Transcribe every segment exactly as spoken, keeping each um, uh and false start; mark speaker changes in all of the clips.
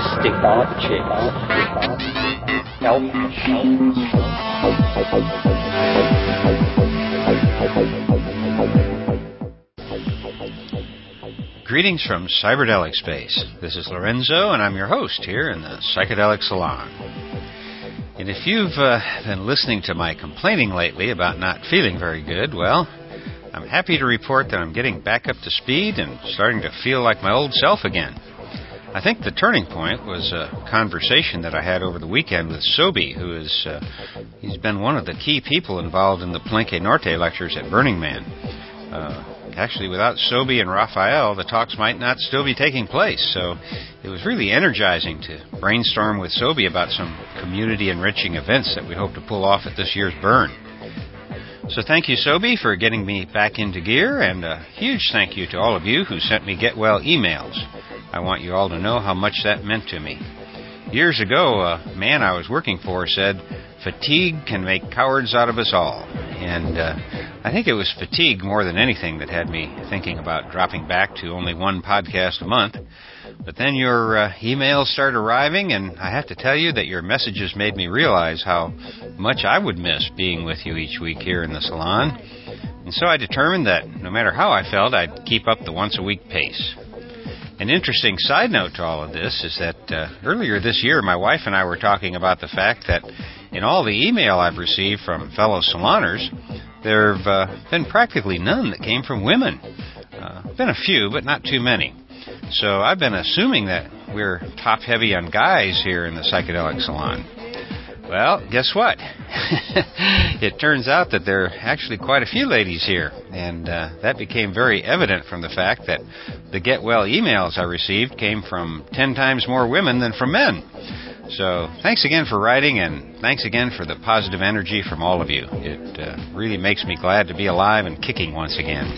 Speaker 1: stick objects, elf machines.
Speaker 2: Greetings from Cyberdelic Space. This is Lorenzo, and I'm your host here in the Psychedelic Salon. And if you've uh, been listening to my complaining lately about not feeling very good, well, I'm happy to report that I'm getting back up to speed and starting to feel like my old self again. I think the turning point was a conversation that I had over the weekend with Sobi, who is, uh, he's been one of the key people involved in the Palenque Norte lectures at Burning Man. Uh, Actually, without Sobi and Raphael, the talks might not still be taking place, so it was really energizing to brainstorm with Sobi about some community-enriching events that we hope to pull off at this year's Burn. So thank you, Sobi, for getting me back into gear, and a huge thank you to all of you who sent me Get Well emails. I want you all to know how much that meant to me. Years ago, a man I was working for said, "Fatigue can make cowards out of us all." And uh, I think it was fatigue more than anything that had me thinking about dropping back to only one podcast a month. But then your uh, emails started arriving, and I have to tell you that your messages made me realize how much I would miss being with you each week here in the salon. And so I determined that no matter how I felt, I'd keep up the once-a-week pace. An interesting side note to all of this is that uh, earlier this year, my wife and I were talking about the fact that in all the email I've received from fellow saloners, there have uh, been practically none that came from women. Uh, been a few, but not too many. So I've been assuming that we're top-heavy on guys here in the Psychedelic Salon. Well, guess what? It turns out that there are actually quite a few ladies here, and uh, that became very evident from the fact that the Get Well emails I received came from ten times more women than from men. So thanks again for writing, and thanks again for the positive energy from all of you. It uh, really makes me glad to be alive and kicking once again.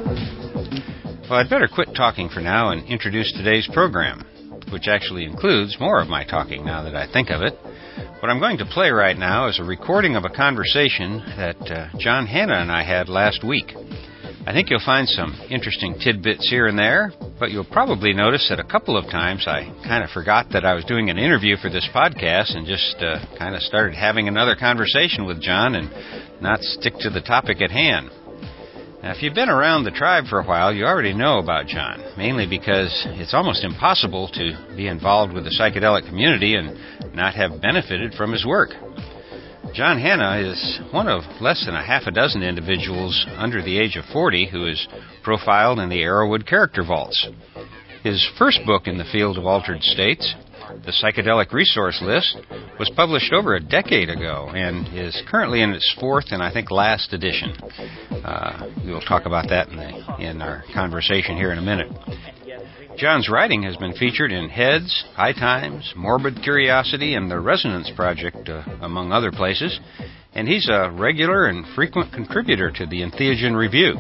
Speaker 2: Well, I'd better quit talking for now and introduce today's program, which actually includes more of my talking now that I think of it. What I'm going to play right now is a recording of a conversation that uh, John Hanna and I had last week. I think you'll find some interesting tidbits here and there, but you'll probably notice that a couple of times I kind of forgot that I was doing an interview for this podcast and just uh, kind of started having another conversation with John and not stick to the topic at hand. Now, if you've been around the tribe for a while, you already know about John, mainly because it's almost impossible to be involved with the psychedelic community and not have benefited from his work. John Hanna is one of less than a half a dozen individuals under the age of forty who is profiled in the Arrowwood Character Vaults. His first book in the field of altered states, The Psychedelic Resource List, was published over a decade ago and is currently in its fourth and I think last edition. Uh, we'll talk about that in, the, in our conversation here in a minute. John's writing has been featured in Heads, High Times, Morbid Curiosity, and the Resonance Project, uh, among other places, and he's a regular and frequent contributor to the Entheogen Review.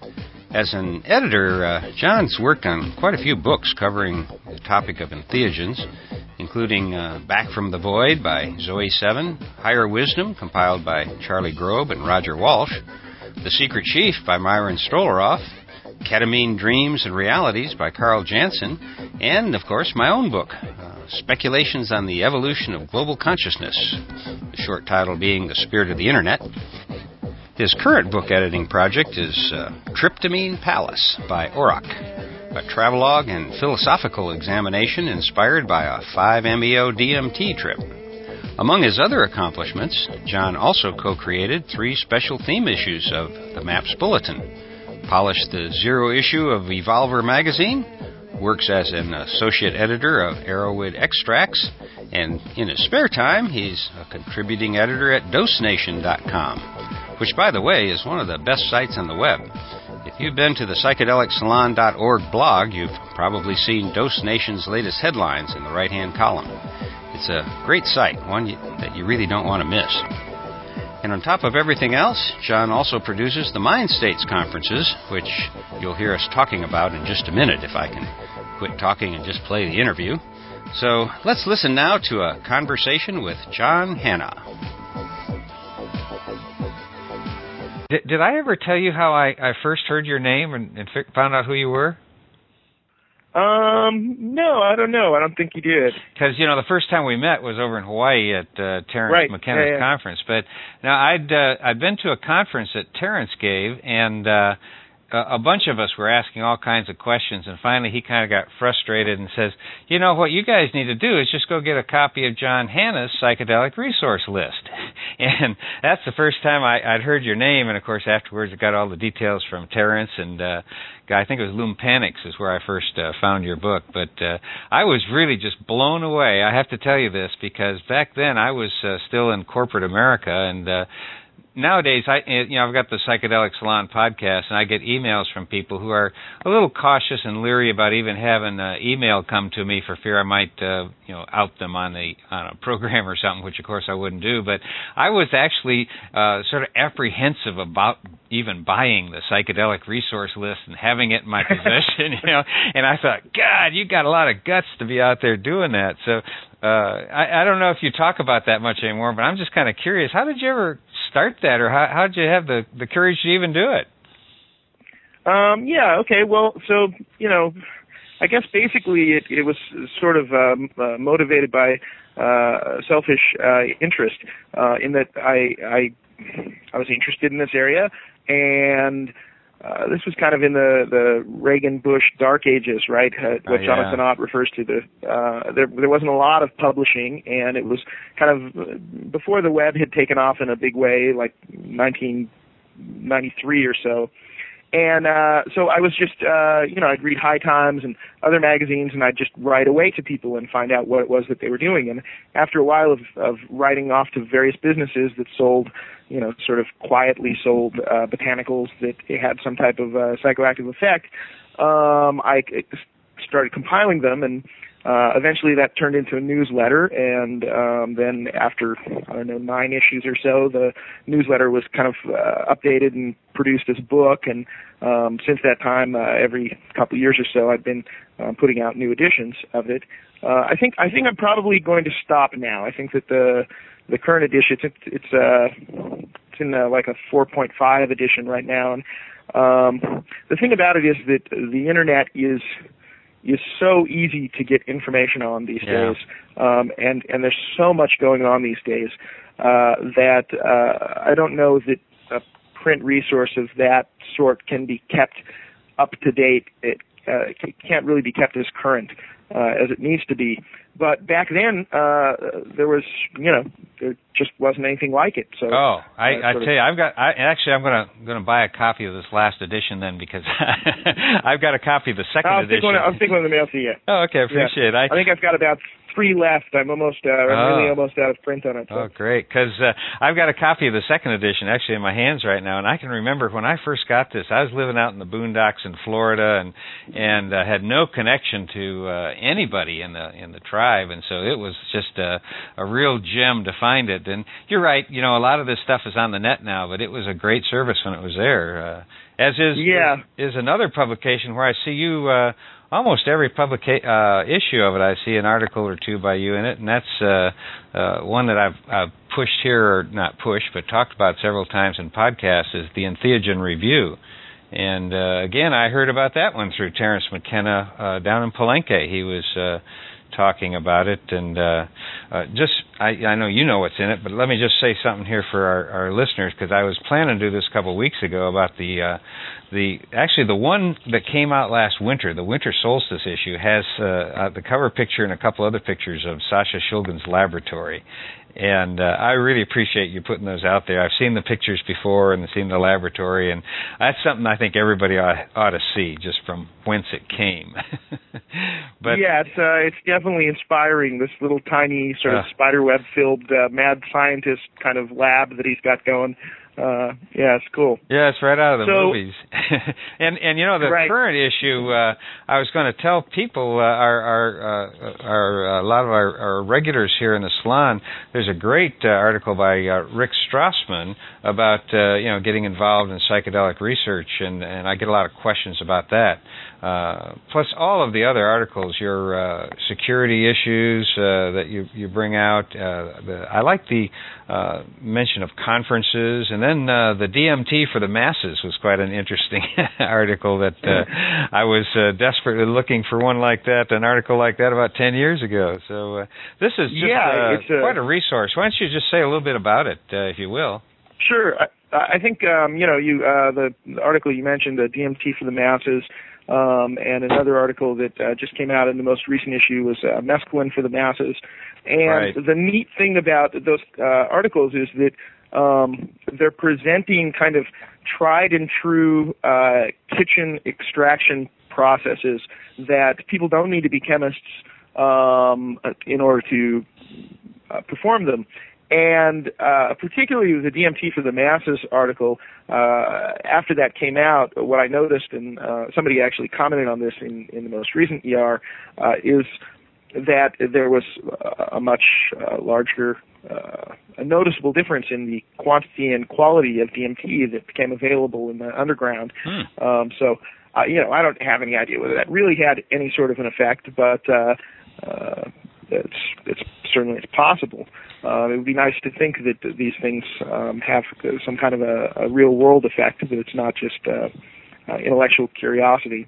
Speaker 2: As an editor, uh, John's worked on quite a few books covering the topic of entheogens, including uh, Back from the Void by Zoe Seven, Higher Wisdom, compiled by Charlie Grobe and Roger Walsh, The Secret Chief by Myron Stolaroff, Ketamine Dreams and Realities by Carl Jansen, and, of course, my own book, uh, Speculations on the Evolution of Global Consciousness, the short title being The Spirit of the Internet. His current book editing project is uh, Tryptamine Palace by Auroch, a travelogue and philosophical examination inspired by a five M E O D M T trip. Among his other accomplishments, John also co-created three special theme issues of the MAPS Bulletin, polished the zero issue of Evolver magazine, works as an associate editor of Arrowwood Extracts, and in his spare time, he's a contributing editor at dose nation dot com, which, by the way, is one of the best sites on the web. If you've been to the psychedelic salon dot org blog, you've probably seen Dose Nation's latest headlines in the right-hand column. It's a great site, one you, that you really don't want to miss. And on top of everything else, John also produces the Mind States conferences, which you'll hear us talking about in just a minute if I can quit talking and just play the interview. So let's listen now to a conversation with John Hanna.
Speaker 3: Did, did I ever tell you how I, I first heard your name and, and fi- found out who you were?
Speaker 4: Um, no, I don't know. I don't think he did.
Speaker 2: Because, you know, the first time we met was over in Hawaii at uh, Terence
Speaker 4: right.
Speaker 2: McKenna's
Speaker 4: yeah, yeah.
Speaker 2: conference. But now I'd uh, I'd been to a conference that Terence gave, and uh, a bunch of us were asking all kinds of questions, and finally he kind of got frustrated and says, you know, what you guys need to do is just go get a copy of John Hanna's psychedelic resource list. And that's the first time I, I'd heard your name, and of course afterwards I got all the details from Terence, and uh, I think it was Loom Panics is where I first uh, found your book. But uh, I was really just blown away. I have to tell you this, because back then I was uh, still in corporate America, and uh, nowadays, I you know I've got the Psychedelic Salon podcast, and I get emails from people who are a little cautious and leery about even having an email come to me for fear I might uh, you know out them on a on a program or something, which of course I wouldn't do. But I was actually uh, sort of apprehensive about even buying the psychedelic resource list and having it in my possession, you know. And I thought, God, you got a lot of guts to be out there doing that. So uh, I, I don't know if you talk about that much anymore, but I'm just kind of curious. How did you ever start that, or how how did you have the, the courage to even do it?
Speaker 4: Um, yeah, okay, well, so, you know, I guess basically it, it was sort of um, uh, motivated by uh, selfish uh, interest uh, in that I, I I was interested in this area, and uh, this was kind of in the, the Reagan-Bush dark ages, right, uh, what
Speaker 2: oh, yeah.
Speaker 4: Jonathan Ott refers to. The uh, there, there wasn't a lot of publishing, and it was kind of before the web had taken off in a big way, like nineteen ninety-three or so. And uh, so I was just, uh, you know, I'd read High Times and other magazines, and I'd just write away to people and find out what it was that they were doing. And after a while of, of writing off to various businesses that sold, you know, sort of quietly sold uh, botanicals that had some type of uh, psychoactive effect, um, I started compiling them, and uh, eventually that turned into a newsletter. And um, then after, I don't know, nine issues or so, the newsletter was kind of uh, updated and produced as a book. And um, since that time, uh, every couple of years or so, I've been uh, putting out new editions of it. Uh, I think I think I'm probably going to stop now. I think that the the current edition, it's it's uh, it's in uh, like a four point five edition right now. And um, the thing about it is that the internet is is so easy to get information on these
Speaker 2: yeah.
Speaker 4: days, um, and and there's so much going on these days uh, that uh, I don't know that a print resource of that sort can be kept up to date. It uh, can't really be kept as current uh, as it needs to be. But back then, uh, there was, you know, there just wasn't anything like it. So,
Speaker 2: oh, I,
Speaker 4: uh,
Speaker 2: I tell you, I've got. I, actually, I'm gonna gonna buy a copy of this last edition then, because I've got a copy of the second
Speaker 4: I'll
Speaker 2: edition.
Speaker 4: One, I'll stick one in the mail to you.
Speaker 2: Oh, okay, appreciate
Speaker 4: yeah.
Speaker 2: it.
Speaker 4: I, I think I've got about three left. I'm almost, uh, I'm
Speaker 2: oh.
Speaker 4: really almost out of print on it. So.
Speaker 2: Oh, great, because uh, I've got a copy of the second edition actually in my hands right now, and I can remember when I first got this, I was living out in the boondocks in Florida, and and uh, had no connection to uh, anybody in the in the tribe, and so it was just a, a real gem to find it. And you're right, you know, a lot of this stuff is on the net now, but it was a great service when it was there. Uh, as is
Speaker 4: yeah.
Speaker 2: is, is another publication where I see you. Uh, Almost every publica- uh, issue of it, I see an article or two by you in it, and that's uh, uh, one that I've, I've pushed here, or not pushed, but talked about several times in podcasts, is the Entheogen Review. And uh, again, I heard about that one through Terence McKenna uh, down in Palenque. He was uh, talking about it, and uh, uh, just I, I know you know what's in it, but let me just say something here for our, our listeners, because I was planning to do this a couple of weeks ago about the uh, the actually the one that came out last winter, the Winter Solstice issue, has uh, uh, the cover picture and a couple other pictures of Sasha Shulgin's laboratory. And uh, I really appreciate you putting those out there. I've seen the pictures before and seen the laboratory, and that's something I think everybody ought, ought to see, just from whence it came. But
Speaker 4: yeah, it's uh, it's definitely inspiring. This little tiny sort of uh, spiderweb-filled uh, mad scientist kind of lab that he's got going. Uh, yeah, it's cool.
Speaker 2: Yeah, it's right out of the
Speaker 4: so,
Speaker 2: movies. and and you know the
Speaker 4: right.
Speaker 2: current issue. Uh, I was going to tell people, uh, our our uh, our uh, a lot of our, our regulars here in the salon. There's a great uh, article by uh, Rick Strassman about uh, you know getting involved in psychedelic research, and and I get a lot of questions about that. Uh, plus all of the other articles, your uh, security issues uh, that you you bring out. Uh, the, I like the uh, mention of conferences, and then then uh, the D M T for the masses was quite an interesting article that uh, I was uh, desperately looking for one like that, an article like that about ten years ago. So uh, this is just
Speaker 4: yeah,
Speaker 2: uh,
Speaker 4: it's a,
Speaker 2: quite a resource. Why don't you just say a little bit about it, uh, if you will?
Speaker 4: Sure. I, I think, um, you know, you uh, the, the article you mentioned, the D M T for the masses, um, and another article that uh, just came out in the most recent issue was uh, mescaline for the masses. And
Speaker 2: right.
Speaker 4: the neat thing about those uh, articles is that um, they're presenting kind of tried and true uh, kitchen extraction processes that people don't need to be chemists um, in order to uh, perform them. And uh, particularly with the D M T for the masses article, uh, after that came out, what I noticed, and uh, somebody actually commented on this in, in the most recent E R, uh, is that there was a much uh, larger, uh, a noticeable difference in the quantity and quality of D M T that became available in the underground. Hmm. Um, so, uh, you know, I don't have any idea whether that really had any sort of an effect, but uh, uh, it's, it's certainly it's possible. Uh, it would be nice to think that these things um, have some kind of a, a real-world effect, that it's not just uh, uh, intellectual curiosity.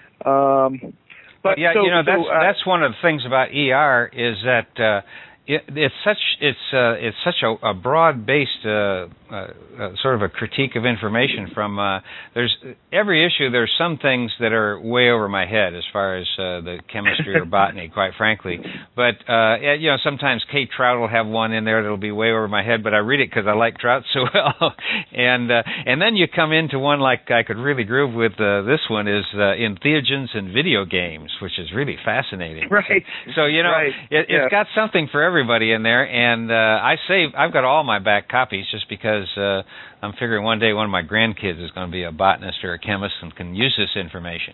Speaker 4: Um, but
Speaker 2: yeah,
Speaker 4: so,
Speaker 2: you know, that's
Speaker 4: so, uh,
Speaker 2: that's one of the things about E R is that uh, it, it's such it's uh, it's such a, a broad-based uh, uh, uh, sort of a critique of information. From uh, there's every issue. There's some things that are way over my head as far as uh, the chemistry or botany, quite frankly. But uh, you know, sometimes Kate Trout will have one in there that'll be way over my head. But I read it because I like trout so well. and uh, and then you come into one like I could really groove with. Uh, this one is uh, entheogens and video games, which is really fascinating.
Speaker 4: Right.
Speaker 2: So, so you know,
Speaker 4: right.
Speaker 2: it,
Speaker 4: yeah.
Speaker 2: it's got something for everybody in there. And uh, I save. I've got all my back copies just because uh, I'm figuring one day one of my grandkids is going to be a botanist or a chemist and can use this information.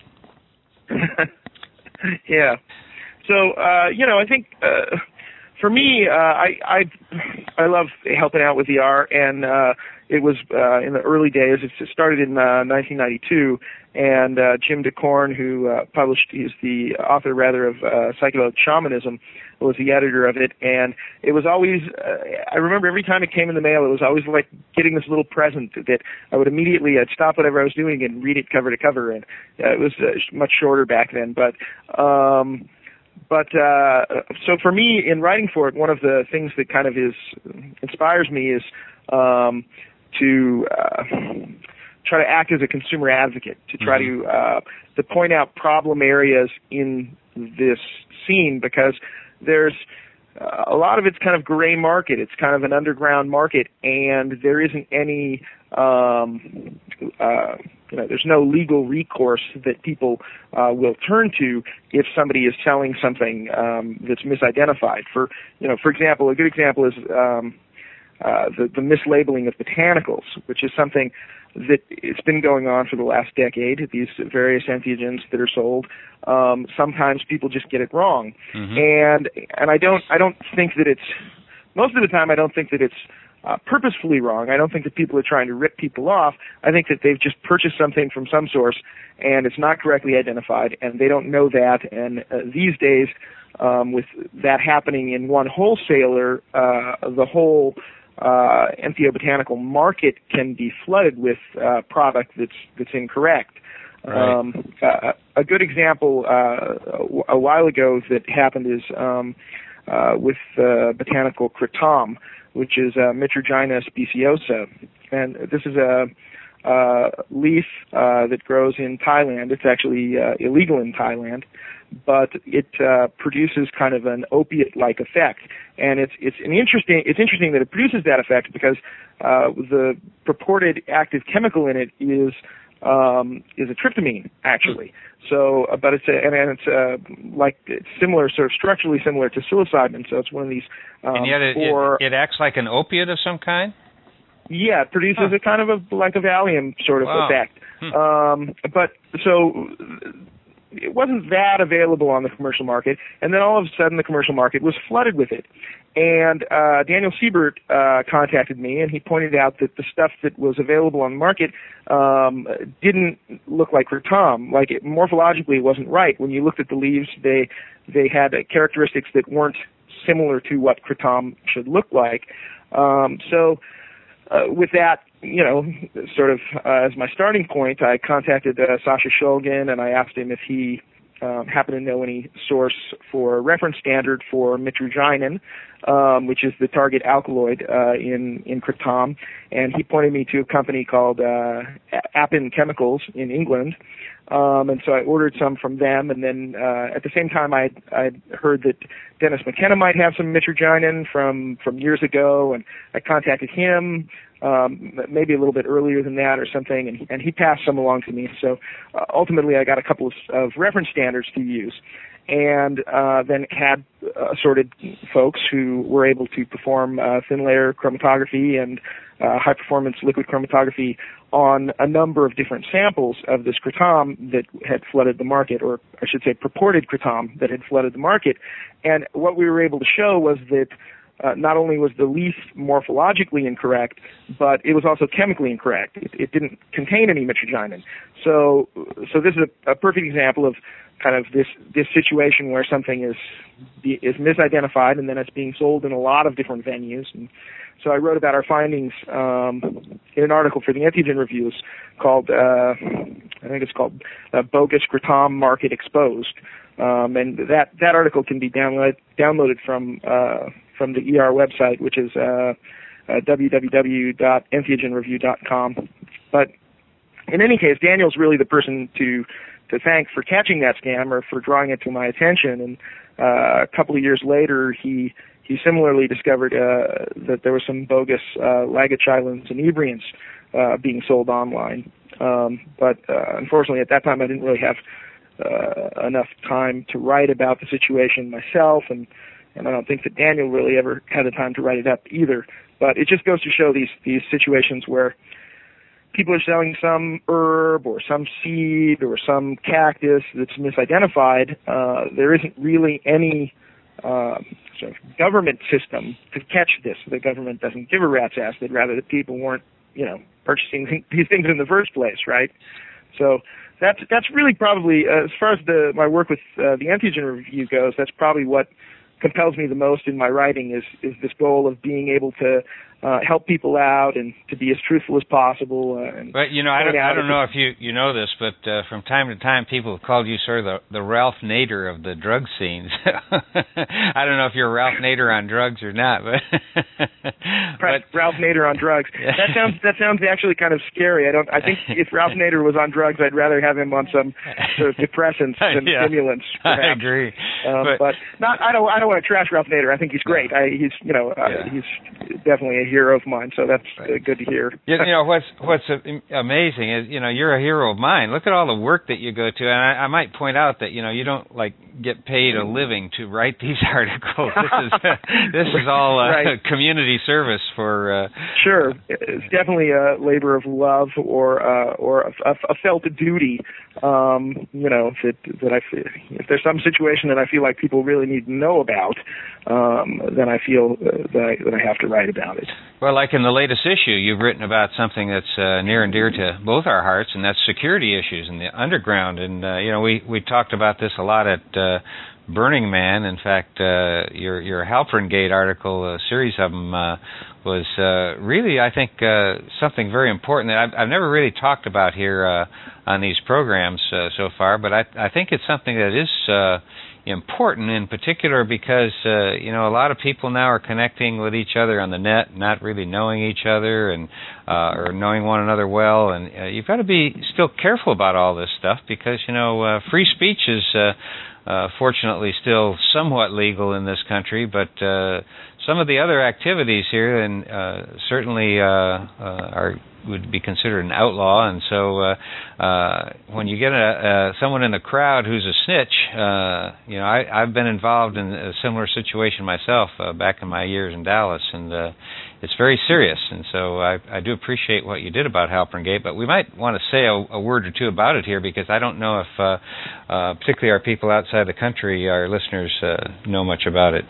Speaker 4: yeah. So uh, you know, I think uh, for me, uh, I I I love helping out with E R, and uh, it was uh, in the early days. It started in uh, nineteen ninety-two, and uh, Jim DeCorn, who uh, published, he's the author rather of uh, Psychedelic Shamanism, was the editor of it, and it was always, uh, I remember every time it came in the mail, it was always like getting this little present that I would immediately, I'd stop whatever I was doing and read it cover to cover, and uh, it was uh, much shorter back then, but, um, but, uh, so for me, in writing for it, one of the things that kind of is, inspires me is, um, to, uh, try to act as a consumer advocate, to try mm-hmm. to, uh, to point out problem areas in this scene, because there's uh, a lot of it's kind of gray market. It's kind of an underground market, and there isn't any, um, uh, you know, there's no legal recourse that people uh, will turn to if somebody is selling something um, that's misidentified. For, you know, for example, a good example is um, uh, the, the mislabeling of botanicals, which is something that it's been going on for the last decade, these various entheogens that are sold. Um, sometimes people just get it wrong. Mm-hmm. And and I don't I don't think that it's, most of the time I don't think that it's uh, purposefully wrong. I don't think that people are trying to rip people off. I think that they've just purchased something from some source and it's not correctly identified and they don't know that. And uh, these days, um, with that happening in one wholesaler, uh, the whole Uh, entheobotanical market can be flooded with uh, product that's that's incorrect.
Speaker 2: Right.
Speaker 4: Um, uh, a good example uh, a while ago that happened is um, uh, with uh, botanical kratom, which is uh, Mitragyna speciosa, and this is a uh, leaf uh, that grows in Thailand. It's actually uh, illegal in Thailand, but it uh, produces kind of an opiate-like effect, and it's it's an interesting it's interesting that it produces that effect because uh, the purported active chemical in it is um, is a tryptamine actually. So, uh, but it's a, and, and it's uh, like it's similar, sort of structurally similar to psilocybin. So it's one of these. Um,
Speaker 2: and yet it,
Speaker 4: four,
Speaker 2: it, it acts like an opiate of some kind.
Speaker 4: Yeah, it produces huh. a kind of a like a Valium sort of
Speaker 2: wow.
Speaker 4: effect. Hmm. Um, but so. It wasn't that available on the commercial market, and then all of a sudden the commercial market was flooded with it. And uh, Daniel Siebert uh, contacted me, and he pointed out that the stuff that was available on the market um, didn't look like kratom. Like it, morphologically, it wasn't right. When you looked at the leaves, they they had uh, characteristics that weren't similar to what kratom should look like. Um, so. uh, with that, you know, sort of uh, as my starting point, I contacted uh, Sasha Shulgin, and I asked him if he um, happened to know any source for a reference standard for mitragynine, um, which is the target alkaloid uh, in in kratom, and he pointed me to a company called uh, Appin Chemicals in England. Um, and so I ordered some from them, and then uh, at the same time I I heard that Dennis McKenna might have some mitragynine from from years ago, and I contacted him um, maybe a little bit earlier than that or something, and he, and he passed some along to me. So uh, ultimately I got a couple of, of reference standards to use, and uh, then had uh, assorted folks who were able to perform uh, thin layer chromatography and uh, high performance liquid chromatography on a number of different samples of this kratom that had flooded the market, or I should say purported kratom that had flooded the market. And what we were able to show was that uh, not only was the leaf morphologically incorrect, but it was also chemically incorrect. It, it didn't contain any mitragynine. So, so this is a, a perfect example of kind of this, this situation where something is is misidentified and then it's being sold in a lot of different venues. And so I wrote about our findings um, in an article for the Entheogen Reviews called, uh, I think it's called uh, Bogus Kratom Market Exposed. Um, and that, that article can be download, downloaded from uh, from the E R website, which is uh, uh, w w w dot entheogen review dot com. But in any case, Daniel's really the person to to thank for catching that scam or for drawing it to my attention. And uh, a couple of years later, he he similarly discovered uh, that there were some bogus uh, Lagachylins and inebriants uh, being sold online. Um, but uh, unfortunately, at that time, I didn't really have uh, enough time to write about the situation myself, and, and I don't think that Daniel really ever had the time to write it up either. But it just goes to show these these situations where people are selling some herb or some seed or some cactus that's misidentified. Uh, there isn't really any uh, sort of government system to catch this. The government doesn't give a rat's ass. They'd rather that people weren't, you know, purchasing these things in the first place, right? So that's that's really probably, uh, as far as the my work with uh, the Entheogen Review goes, that's probably what compels me the most in my writing is is this goal of being able to uh, help people out and to be as truthful as possible. Uh, and
Speaker 2: but you know, I don't, I don't know if you you know this, but uh, from time to time, people have called you sort of the, the Ralph Nader of the drug scenes. I don't know if you're Ralph Nader on drugs or not, but,
Speaker 4: but Ralph Nader on drugs. That sounds that sounds actually kind of scary. I don't. I think if Ralph Nader was on drugs, I'd rather have him on some sort of depressants than
Speaker 2: yeah,
Speaker 4: stimulants. Perhaps.
Speaker 2: I agree,
Speaker 4: um,
Speaker 2: but,
Speaker 4: but not. I don't. I don't want to trash Ralph Nader. I think he's great. I, he's you know uh,
Speaker 2: yeah.
Speaker 4: he's definitely a hero of mine. So that's uh, good to hear.
Speaker 2: you, you know what's what's amazing is you know you're a hero of mine. Look at all the work that you go to, and I, I might point out that you know you don't like get paid a living to write these articles. This is this is all uh,
Speaker 4: right.
Speaker 2: community service for. Uh,
Speaker 4: sure, it's definitely a labor of love or uh, or a, a felt duty. Um, you know that that I feel, if there's some situation that I feel like people really need to know about, um, then I feel uh, that I that I have to write about it.
Speaker 2: Well, like in the latest issue, you've written about something that's uh, near and dear to both our hearts, and that's security issues in the underground. And uh, you know, we we talked about this a lot at uh, Burning Man. In fact, uh, your your Halpern Gate article, a series of them, uh, was uh, really, I think, uh, something very important that I've, I've never really talked about here uh, on these programs uh, so far. But I I think it's something that is Uh, important in particular because uh, you know a lot of people now are connecting with each other on the net, not really knowing each other and uh, or knowing one another well, and uh, you've got to be still careful about all this stuff because you know uh, free speech is uh, uh, fortunately still somewhat legal in this country, but uh, some of the other activities here and uh, certainly uh, uh, are would be considered an outlaw, and so uh, uh, when you get a, uh, someone in the crowd who's a snitch, uh, you know, I, I've been involved in a similar situation myself uh, back in my years in Dallas, and uh, it's very serious, and so I, I do appreciate what you did about Halpern Gate, but we might want to say a, a word or two about it here because I don't know if uh, uh, particularly our people outside the country, our listeners, uh, know much about it.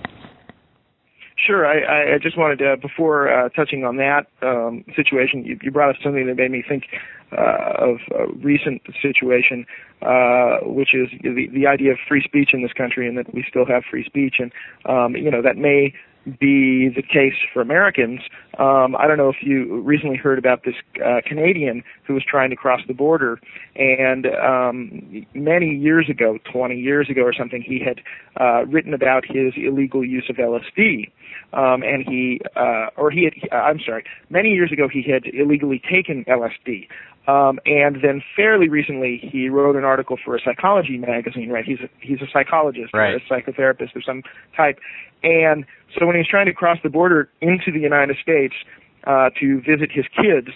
Speaker 4: Sure. I, I just wanted to, before uh, touching on that um, situation, you, you brought up something that made me think uh, of a recent situation, uh, which is the, the idea of free speech in this country and that we still have free speech. And, um, you know, that may be the case for Americans. Um, I don't know if you recently heard about this uh, Canadian who was trying to cross the border, and um, many years ago, twenty years ago or something, he had uh, written about his illegal use of L S D. Um, and he, uh, or he had, uh, I'm sorry, many years ago he had illegally taken L S D. Um, and then fairly recently he wrote an article for a psychology magazine, right? He's a, he's a psychologist
Speaker 2: right.
Speaker 4: or a psychotherapist of some type. And so when he was trying to cross the border into the United States uh, to visit his kids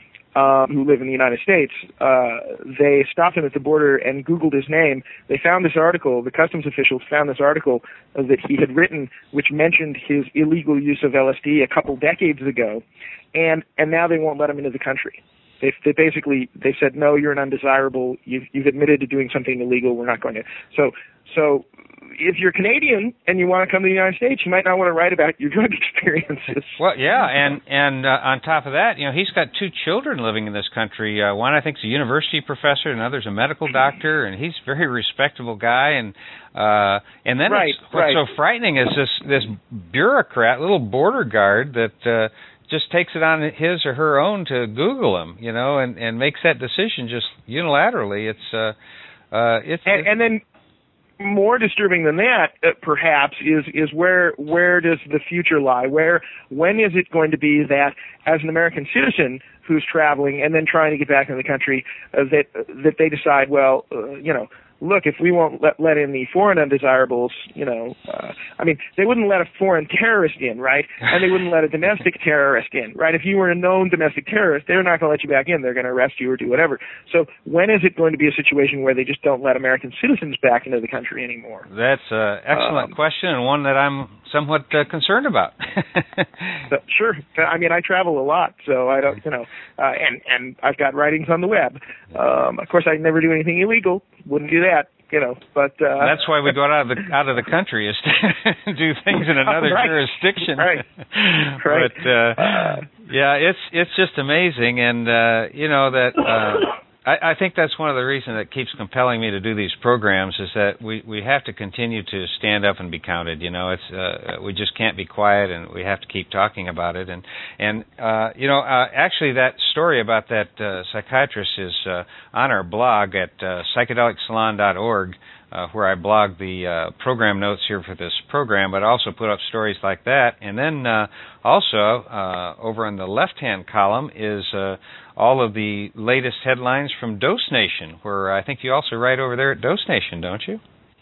Speaker 4: um, who live in the United States, uh, they stopped him at the border and Googled his name. They found this article, the customs officials found this article uh, that he had written which mentioned his illegal use of L S D a couple decades ago, and, and now they won't let him into the country. They, they basically, they said, no, you're an undesirable, you've, you've admitted to doing something illegal, we're not going to. So, so if you're Canadian and you want to come to the United States, you might not want to write about your drug experiences.
Speaker 2: Well, yeah, and, and uh, on top of that, you know, he's got two children living in this country. Uh, one, I think, is a university professor, and another's a medical doctor, and he's a very respectable guy. And uh, and then
Speaker 4: right,
Speaker 2: it's, what's
Speaker 4: right.
Speaker 2: so frightening is this, this bureaucrat, little border guard that uh, just takes it on his or her own to Google him, you know, and, and makes that decision just unilaterally. It's uh, uh, it's,
Speaker 4: and,
Speaker 2: it's
Speaker 4: and then more disturbing than that, uh, perhaps, is is where where does the future lie? Where when is it going to be that, as an American citizen who's traveling and then trying to get back in the country, uh, that uh, that they decide, well, uh, you know. Look, if we won't let, let in the foreign undesirables, you know, uh, I mean, they wouldn't let a foreign terrorist in, right? And they wouldn't let a domestic terrorist in, right? If you were a known domestic terrorist, they're not going to let you back in. They're going to arrest you or do whatever. So when is it going to be a situation where they just don't let American citizens back into the country anymore?
Speaker 2: That's an excellent um, question, and one that I'm somewhat uh, concerned about.
Speaker 4: so, sure. I mean, I travel a lot, so I don't, you know, uh, and, and I've got writings on the web. Um, of course, I never do anything illegal. Wouldn't do that. You know, but uh,
Speaker 2: that's why we go out of the out of the country is to do things in another
Speaker 4: right.
Speaker 2: jurisdiction.
Speaker 4: Right, right.
Speaker 2: But uh, uh, yeah, it's it's just amazing, and uh, you know that uh, I, I think that's one of the reasons that keeps compelling me to do these programs is that we, we have to continue to stand up and be counted. You know, it's uh, we just can't be quiet, and we have to keep talking about it. And and uh, you know, uh, actually, that story about that uh, psychiatrist is uh, on our blog at uh, psychedelic salon dot org. Uh, where I blog the uh, program notes here for this program, but also put up stories like that. And then uh, also, uh, over in the left-hand column is uh, all of the latest headlines from Dose Nation, where I think you also write over there at Dose Nation, don't you?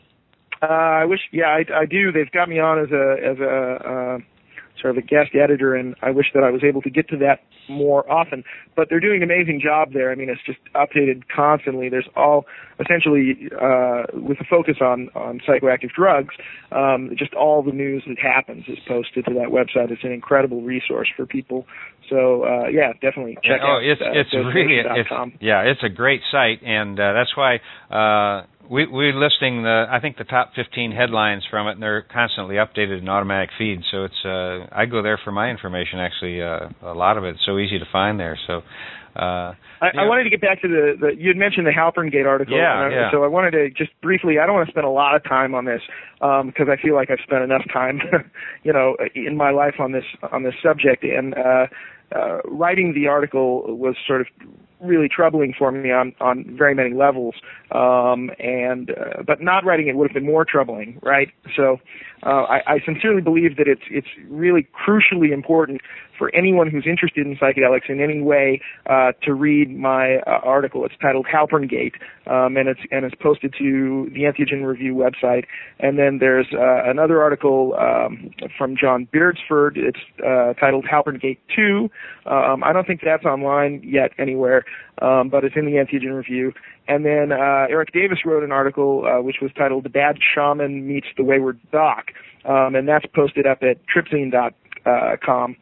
Speaker 4: Uh, I wish, yeah, I, I do. They've got me on as a as a uh, sort of a guest editor, and I wish that I was able to get to that more often. But they're doing an amazing job there. I mean, it's just updated constantly. There's all, essentially, uh, with a focus on, on psychoactive drugs, um, just all the news that happens is posted to that website. It's an incredible resource for people. So, uh, yeah, definitely check
Speaker 2: oh,
Speaker 4: out
Speaker 2: it's,
Speaker 4: uh,
Speaker 2: it's really, it's, yeah, it's a great site, and uh, that's why uh, we, we're listing the, I think, the top fifteen headlines from it, and they're constantly updated in automatic feed. So it's, uh, I go there for my information. Actually, uh, a lot of it's so easy to find there. So, uh,
Speaker 4: I, I wanted to get back to the, the you had mentioned the Halperngate article.
Speaker 2: Yeah,
Speaker 4: uh,
Speaker 2: yeah.
Speaker 4: So I wanted to just briefly. I don't want to spend a lot of time on this because um, I feel like I've spent enough time, you know, in my life on this on this subject. And uh, uh, writing the article was sort of really troubling for me on, on very many levels. Um, and uh, but not writing it would have been more troubling, right? So uh, I, I sincerely believe that it's it's really crucially important for anyone who's interested in psychedelics in any way uh, to read my uh, article. It's titled Halperngate, um, and it's and it's posted to the Entheogen Review website. And then there's uh, another article um, from John Beardsford. It's uh, titled Halperngate two. Um, I don't think that's online yet anywhere, um, but it's in the Entheogen Review. And then uh, Eric Davis wrote an article uh, which was titled The Bad Shaman Meets the Wayward Doc, um, and that's posted up at tripzine dot com.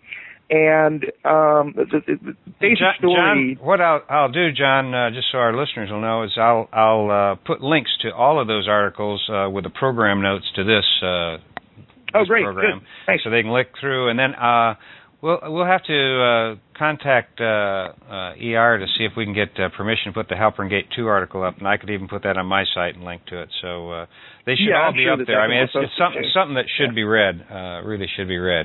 Speaker 4: And um, the, the, the basic
Speaker 2: John,
Speaker 4: story.
Speaker 2: John, what I'll, I'll do, John, uh, just so our listeners will know, is I'll I'll uh, put links to all of those articles uh, with the program notes to this. Uh,
Speaker 4: oh,
Speaker 2: this
Speaker 4: great!
Speaker 2: program,
Speaker 4: Good. Thanks.
Speaker 2: So they can click through, and then uh, We'll we'll have to uh, contact uh, uh, E R to see if we can get uh, permission to put the Halpern Gate two article up, and I could even put that on my site and link to it. So uh, they should
Speaker 4: yeah,
Speaker 2: all
Speaker 4: I'm
Speaker 2: be
Speaker 4: sure
Speaker 2: up
Speaker 4: that
Speaker 2: there.
Speaker 4: that
Speaker 2: I mean, it's, it's something
Speaker 4: too.
Speaker 2: something that should
Speaker 4: yeah.
Speaker 2: be read. Uh, really should be read.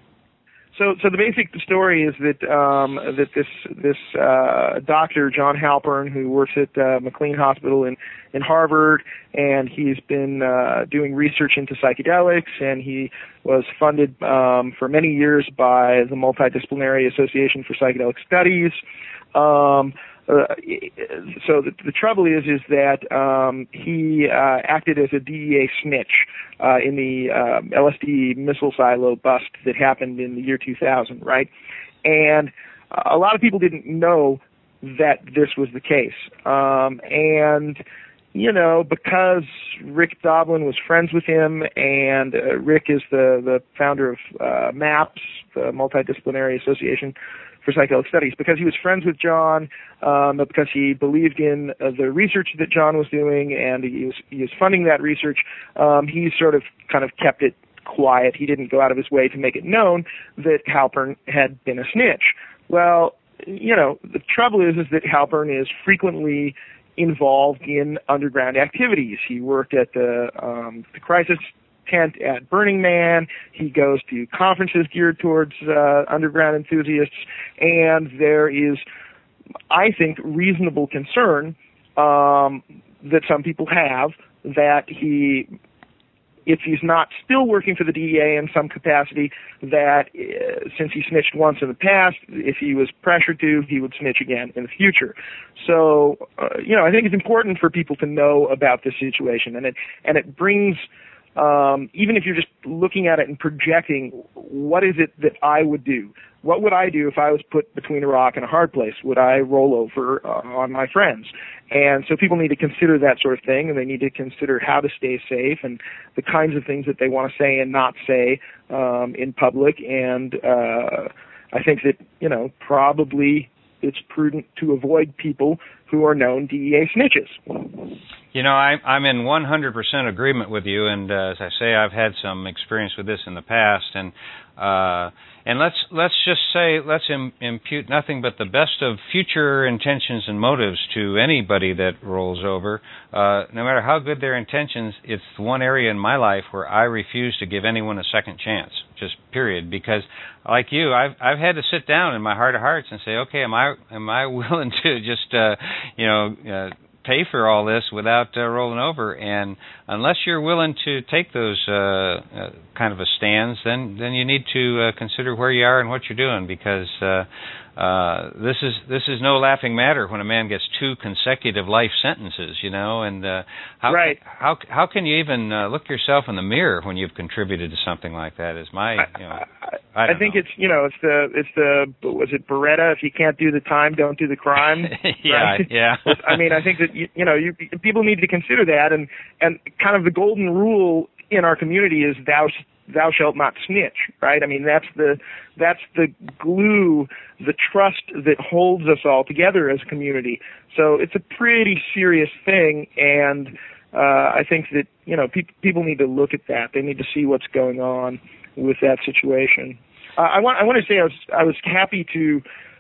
Speaker 4: So, so the basic story is that um, that this this uh, doctor John Halpern, who works at uh, McLean Hospital in in Harvard, and he's been uh, doing research into psychedelics, and he was funded um, for many years by the Multidisciplinary Association for Psychedelic Studies. Um, Uh, so the, the trouble is, is that um, he uh, acted as a D E A snitch uh, in the um, L S D missile silo bust that happened in the year two thousand, right? And a lot of people didn't know that this was the case. Um, and you know, because Rick Doblin was friends with him, and uh, Rick is the the founder of uh, MAPS, the Multidisciplinary Association for Psychedelic Studies, because he was friends with John, um, because he believed in uh, the research that John was doing, and he was, he was funding that research, um, he sort of kind of kept it quiet. He didn't go out of his way to make it known that Halpern had been a snitch. Well, you know, the trouble is, is that Halpern is frequently involved in underground activities. He worked at the, um, the Crisis tent at Burning Man. He goes to conferences geared towards uh, underground enthusiasts, and there is, I think, reasonable concern um, that some people have that he, if he's not still working for the D E A in some capacity, that uh, since he snitched once in the past, if he was pressured to, he would snitch again in the future. So, uh, you know, I think it's important for people to know about this situation, and it and it brings. Um, even if you're just looking at it and projecting, what is it that I would do? What would I do if I was put between a rock and a hard place? Would I roll over uh, on my friends? And so people need to consider that sort of thing, and they need to consider how to stay safe and the kinds of things that they want to say and not say um, in public. And uh, I think that, you know, probably it's prudent to avoid people who are known D E A snitches.
Speaker 2: You know, I, I'm in one hundred percent agreement with you, and uh, as I say, I've had some experience with this in the past, and uh, and let's let's just say let's im- impute nothing but the best of future intentions and motives to anybody that rolls over. Uh, no matter how good their intentions, it's the one area in my life where I refuse to give anyone a second chance, just period. Because like you, I've I've had to sit down in my heart of hearts and say, okay, am I am I willing to just uh, you know. Uh, pay for all this without uh, rolling over, and unless you're willing to take those uh, uh, kind of a stands, then then you need to uh, consider where you are and what you're doing, because uh, uh, this is this is no laughing matter when a man gets two consecutive life sentences, you know, and uh, how
Speaker 4: right.
Speaker 2: how how can you even uh, look yourself in the mirror when you've contributed to something like that? Is my you know. I,
Speaker 4: I think
Speaker 2: know.
Speaker 4: it's you know it's the it's the was it Beretta, if you can't do the time, don't do the crime.
Speaker 2: yeah,
Speaker 4: right?
Speaker 2: yeah.
Speaker 4: I mean, I think that you, you know you people need to consider that, and and kind of the golden rule in our community is thou thou shalt not snitch, right? I mean, that's the that's the glue, the trust that holds us all together as a community. So it's a pretty serious thing, and uh, I think that you know pe- people need to look at that. They need to see what's going on with that situation. Uh, I want I want to say I was I was happy to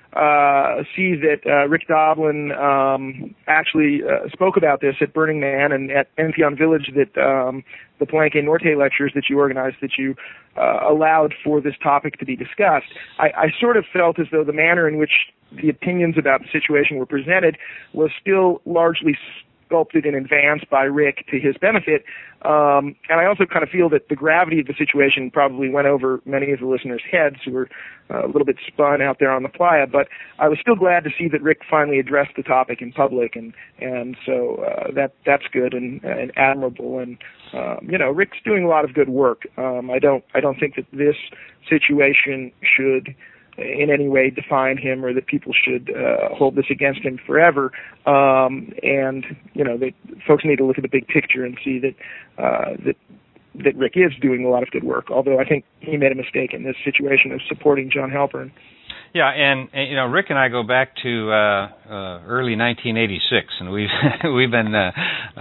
Speaker 4: uh, see that uh, Rick Doblin um, actually uh, spoke about this at Burning Man and at Entheon Village, that um, the Palenque Norte lectures that you organized, that you uh, allowed for this topic to be discussed. I, I sort of felt as though the manner in which the opinions about the situation were presented was still largely sculpted in advance by Rick to his benefit. Um, and I also kind of feel that the gravity of the situation probably went over many of the listeners' heads who were uh, a little bit spun out there on the playa. But I was still glad to see that Rick finally addressed the topic in public, and and so uh, that that's good and, and admirable. And um, you know, Rick's doing a lot of good work. Um, I don't I don't think that this situation should in any way define him, or that people should uh, hold this against him forever. Um, and you know, that folks need to look at the big picture and see that uh, that that Rick is doing a lot of good work. Although I think he made a mistake in this situation of supporting John Halpern.
Speaker 2: Yeah, and, and you know, Rick and I go back to uh, uh, early nineteen eighty-six, and we've we've been uh,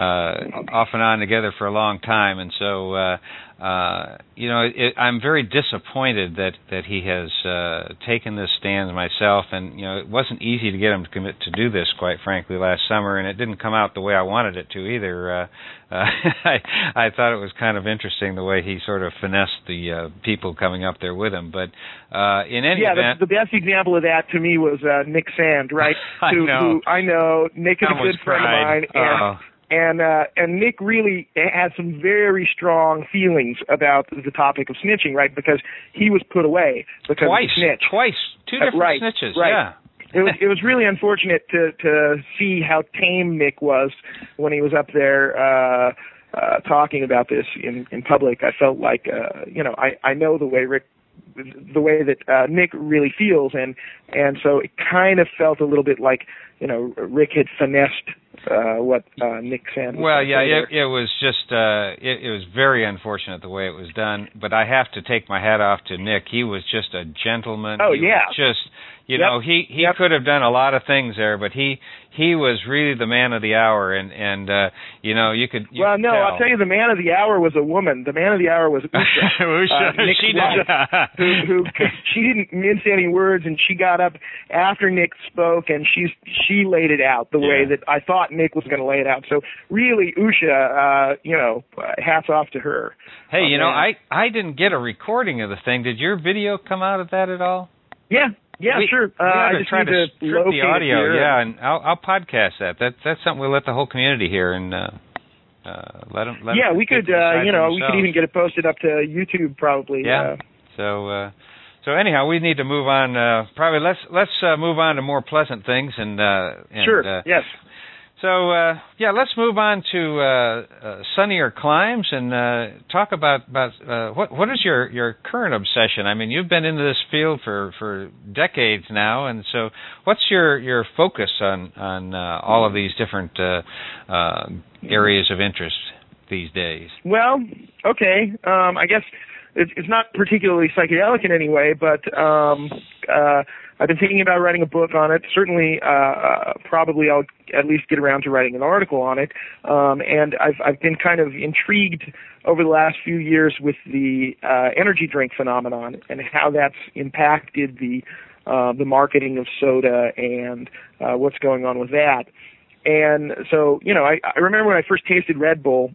Speaker 2: uh, off and on together for a long time, and so uh, uh, you know, it, I'm very disappointed that that he has uh, taken this stand myself, and you know, it wasn't easy to get him to commit to do this, quite frankly, last summer, and it didn't come out the way I wanted it to either. Uh, uh, I, I thought it was kind of interesting the way he sort of finessed the uh, people coming up there with him, but uh, in any
Speaker 4: yeah,
Speaker 2: event,
Speaker 4: the, the best example of that to me was uh, Nick Sand, right?
Speaker 2: I
Speaker 4: who,
Speaker 2: know.
Speaker 4: who I know. Nick is a good friend
Speaker 2: cried.
Speaker 4: of mine, and
Speaker 2: oh.
Speaker 4: and uh, and Nick really had some very strong feelings about the topic of snitching, right? Because he was put away because
Speaker 2: twice,
Speaker 4: of snitch.
Speaker 2: twice, two different
Speaker 4: uh, right,
Speaker 2: snitches,
Speaker 4: right.
Speaker 2: yeah.
Speaker 4: It was it was really unfortunate to to see how tame Nick was when he was up there uh, uh, talking about this in in public. I felt like uh, you know I I know the way Rick. the way that uh, Nick really feels, and and so it kind of felt a little bit like, you know, Rick had finessed uh, what uh, Nick Sand was.
Speaker 2: Well, yeah, it, it was just, uh, it, it was very unfortunate the way it was done, but I have to take my hat off to Nick. He was just a gentleman.
Speaker 4: Oh,
Speaker 2: he
Speaker 4: yeah.
Speaker 2: Was just, you
Speaker 4: yep.
Speaker 2: know, he, he
Speaker 4: yep.
Speaker 2: could have done a lot of things there, but he he was really the man of the hour, and, and uh, you know, you could you
Speaker 4: Well,
Speaker 2: could
Speaker 4: no,
Speaker 2: tell.
Speaker 4: I'll tell you, the man of the hour was a woman. The man of the hour was Usha.
Speaker 2: Usha,
Speaker 4: uh, Nick
Speaker 2: she
Speaker 4: Usha,
Speaker 2: did.
Speaker 4: who, who, she didn't mince any words, and she got up after Nick spoke, and she's, she laid it out the
Speaker 2: yeah.
Speaker 4: way that I thought Nick was going to lay it out. So really, Usha, uh, you know, hats off to her.
Speaker 2: Hey,
Speaker 4: oh,
Speaker 2: you know,
Speaker 4: man.
Speaker 2: I, I didn't get a recording of the thing. Did your video come out of that at all?
Speaker 4: Yeah. Yeah,
Speaker 2: we,
Speaker 4: sure.
Speaker 2: We
Speaker 4: uh,
Speaker 2: ought
Speaker 4: I
Speaker 2: to
Speaker 4: just
Speaker 2: try
Speaker 4: need
Speaker 2: to
Speaker 4: to
Speaker 2: strip
Speaker 4: locate
Speaker 2: the audio,
Speaker 4: it here.
Speaker 2: yeah, and I'll, I'll podcast that. That that's something we'll let the whole community hear, and uh, uh, let them. Let
Speaker 4: yeah,
Speaker 2: them
Speaker 4: we could. Uh, you know, we could even get it posted up to YouTube, probably.
Speaker 2: Yeah.
Speaker 4: Uh,
Speaker 2: so, uh, so anyhow, we need to move on. Uh, probably let's let's uh, move on to more pleasant things, and, uh, and
Speaker 4: sure.
Speaker 2: Uh,
Speaker 4: yes.
Speaker 2: So, uh, yeah, let's move on to uh, uh, sunnier climes and uh, talk about, about uh, what what is your, your current obsession? I mean, you've been into this field for, for decades now, and so what's your, your focus on, on uh, all of these different uh, uh, areas of interest these days?
Speaker 4: Well, okay, um, I guess it's, it's not particularly psychedelic in any way, but um, uh, I've been thinking about writing a book on it. Certainly, uh, probably I'll at least get around to writing an article on it. Um, and I've, I've been kind of intrigued over the last few years with the uh, energy drink phenomenon and how that's impacted the uh, the marketing of soda and uh, what's going on with that. And so, you know, I, I remember when I first tasted Red Bull.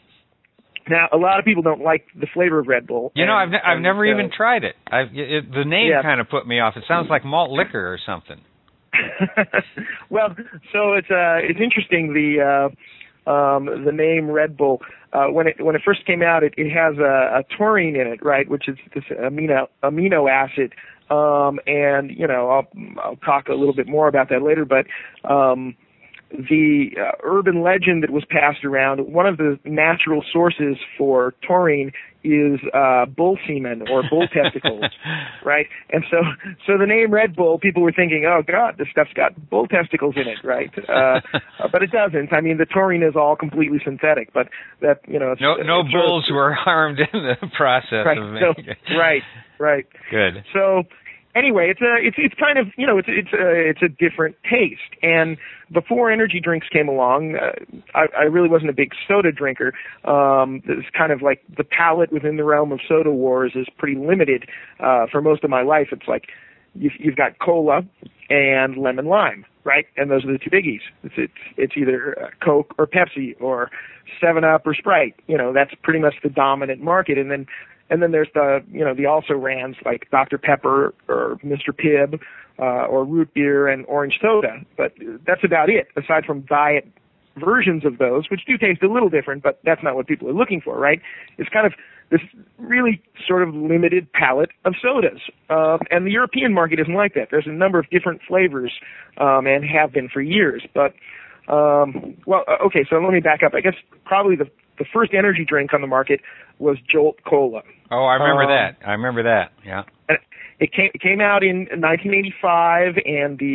Speaker 4: Now, a lot of people don't like the flavor of Red Bull.
Speaker 2: You know,
Speaker 4: and,
Speaker 2: I've ne- I've
Speaker 4: and,
Speaker 2: never
Speaker 4: uh,
Speaker 2: even tried it. I've, it. The name
Speaker 4: yeah.
Speaker 2: kind of put me off. It sounds like malt liquor or something.
Speaker 4: Well, so it's uh, it's interesting the uh, um, the name Red Bull. Uh, when it when it first came out, it, it has a, a taurine in it, right, which is this amino amino acid. Um, and you know, I'll I'll talk a little bit more about that later, but. Um, The uh, urban legend that was passed around, one of the natural sources for taurine is uh, bull semen or bull testicles, right? And so, so the name Red Bull, people were thinking, oh God, this stuff's got bull testicles in it, right? Uh, but it doesn't. I mean, the taurine is all completely synthetic, but that, you know, it's,
Speaker 2: no, no
Speaker 4: it's
Speaker 2: bulls
Speaker 4: sort of,
Speaker 2: were harmed in the process
Speaker 4: right,
Speaker 2: of making
Speaker 4: so,
Speaker 2: it.
Speaker 4: Right, right.
Speaker 2: Good.
Speaker 4: So. Anyway, it's a it's it's kind of you know it's it's a it's a different taste. And before energy drinks came along, uh, I, I really wasn't a big soda drinker. Um, it's kind of like the palate within the realm of soda wars is pretty limited. Uh, for most of my life, it's like you've, you've got cola and lemon lime, right? And those are the two biggies. It's it's it's either Coke or Pepsi or Seven Up or Sprite. You know, that's pretty much the dominant market. And then. And then there's the, you know, the also-rans like Doctor Pepper or Mister Pibb uh, or root beer and orange soda. But that's about it, aside from diet versions of those, which do taste a little different, but that's not what people are looking for, right? It's kind of this really sort of limited palette of sodas. Uh, and the European market isn't like that. There's a number of different flavors um, and have been for years. But, um, well, okay, so let me back up. I guess probably the The first energy drink on the market was Jolt Cola.
Speaker 2: Oh, I remember
Speaker 4: um,
Speaker 2: that. I remember that. Yeah.
Speaker 4: And it came it came out in nineteen eighty-five, and the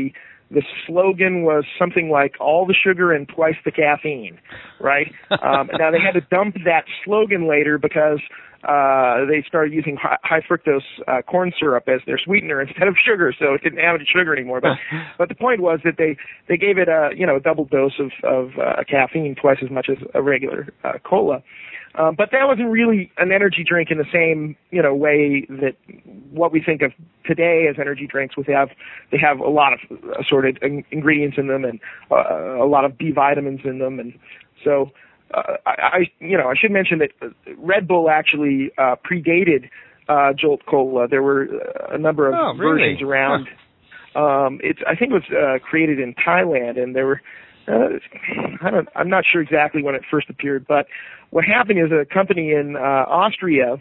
Speaker 4: the slogan was something like "all the sugar and twice the caffeine," right? um, now they had to dump that slogan later because uh, they started using high, high fructose uh, corn syrup as their sweetener instead of sugar, so it didn't have any sugar anymore. But but the point was that they they gave it a you know a double dose of of uh, caffeine, twice as much as a regular uh, cola. Um, but that wasn't really an energy drink in the same, you know, way that what we think of today as energy drinks. With have they have a lot of assorted in- ingredients in them and uh, a lot of B vitamins in them, and so uh, I, I, you know, I should mention that Red Bull actually uh, predated uh, Jolt Cola. There were a number of
Speaker 2: oh, really?
Speaker 4: versions around. Huh. Um, it's I think it was uh, created in Thailand, and there were. Uh, I don't. I'm not sure exactly when it first appeared, but what happened is a company in uh, Austria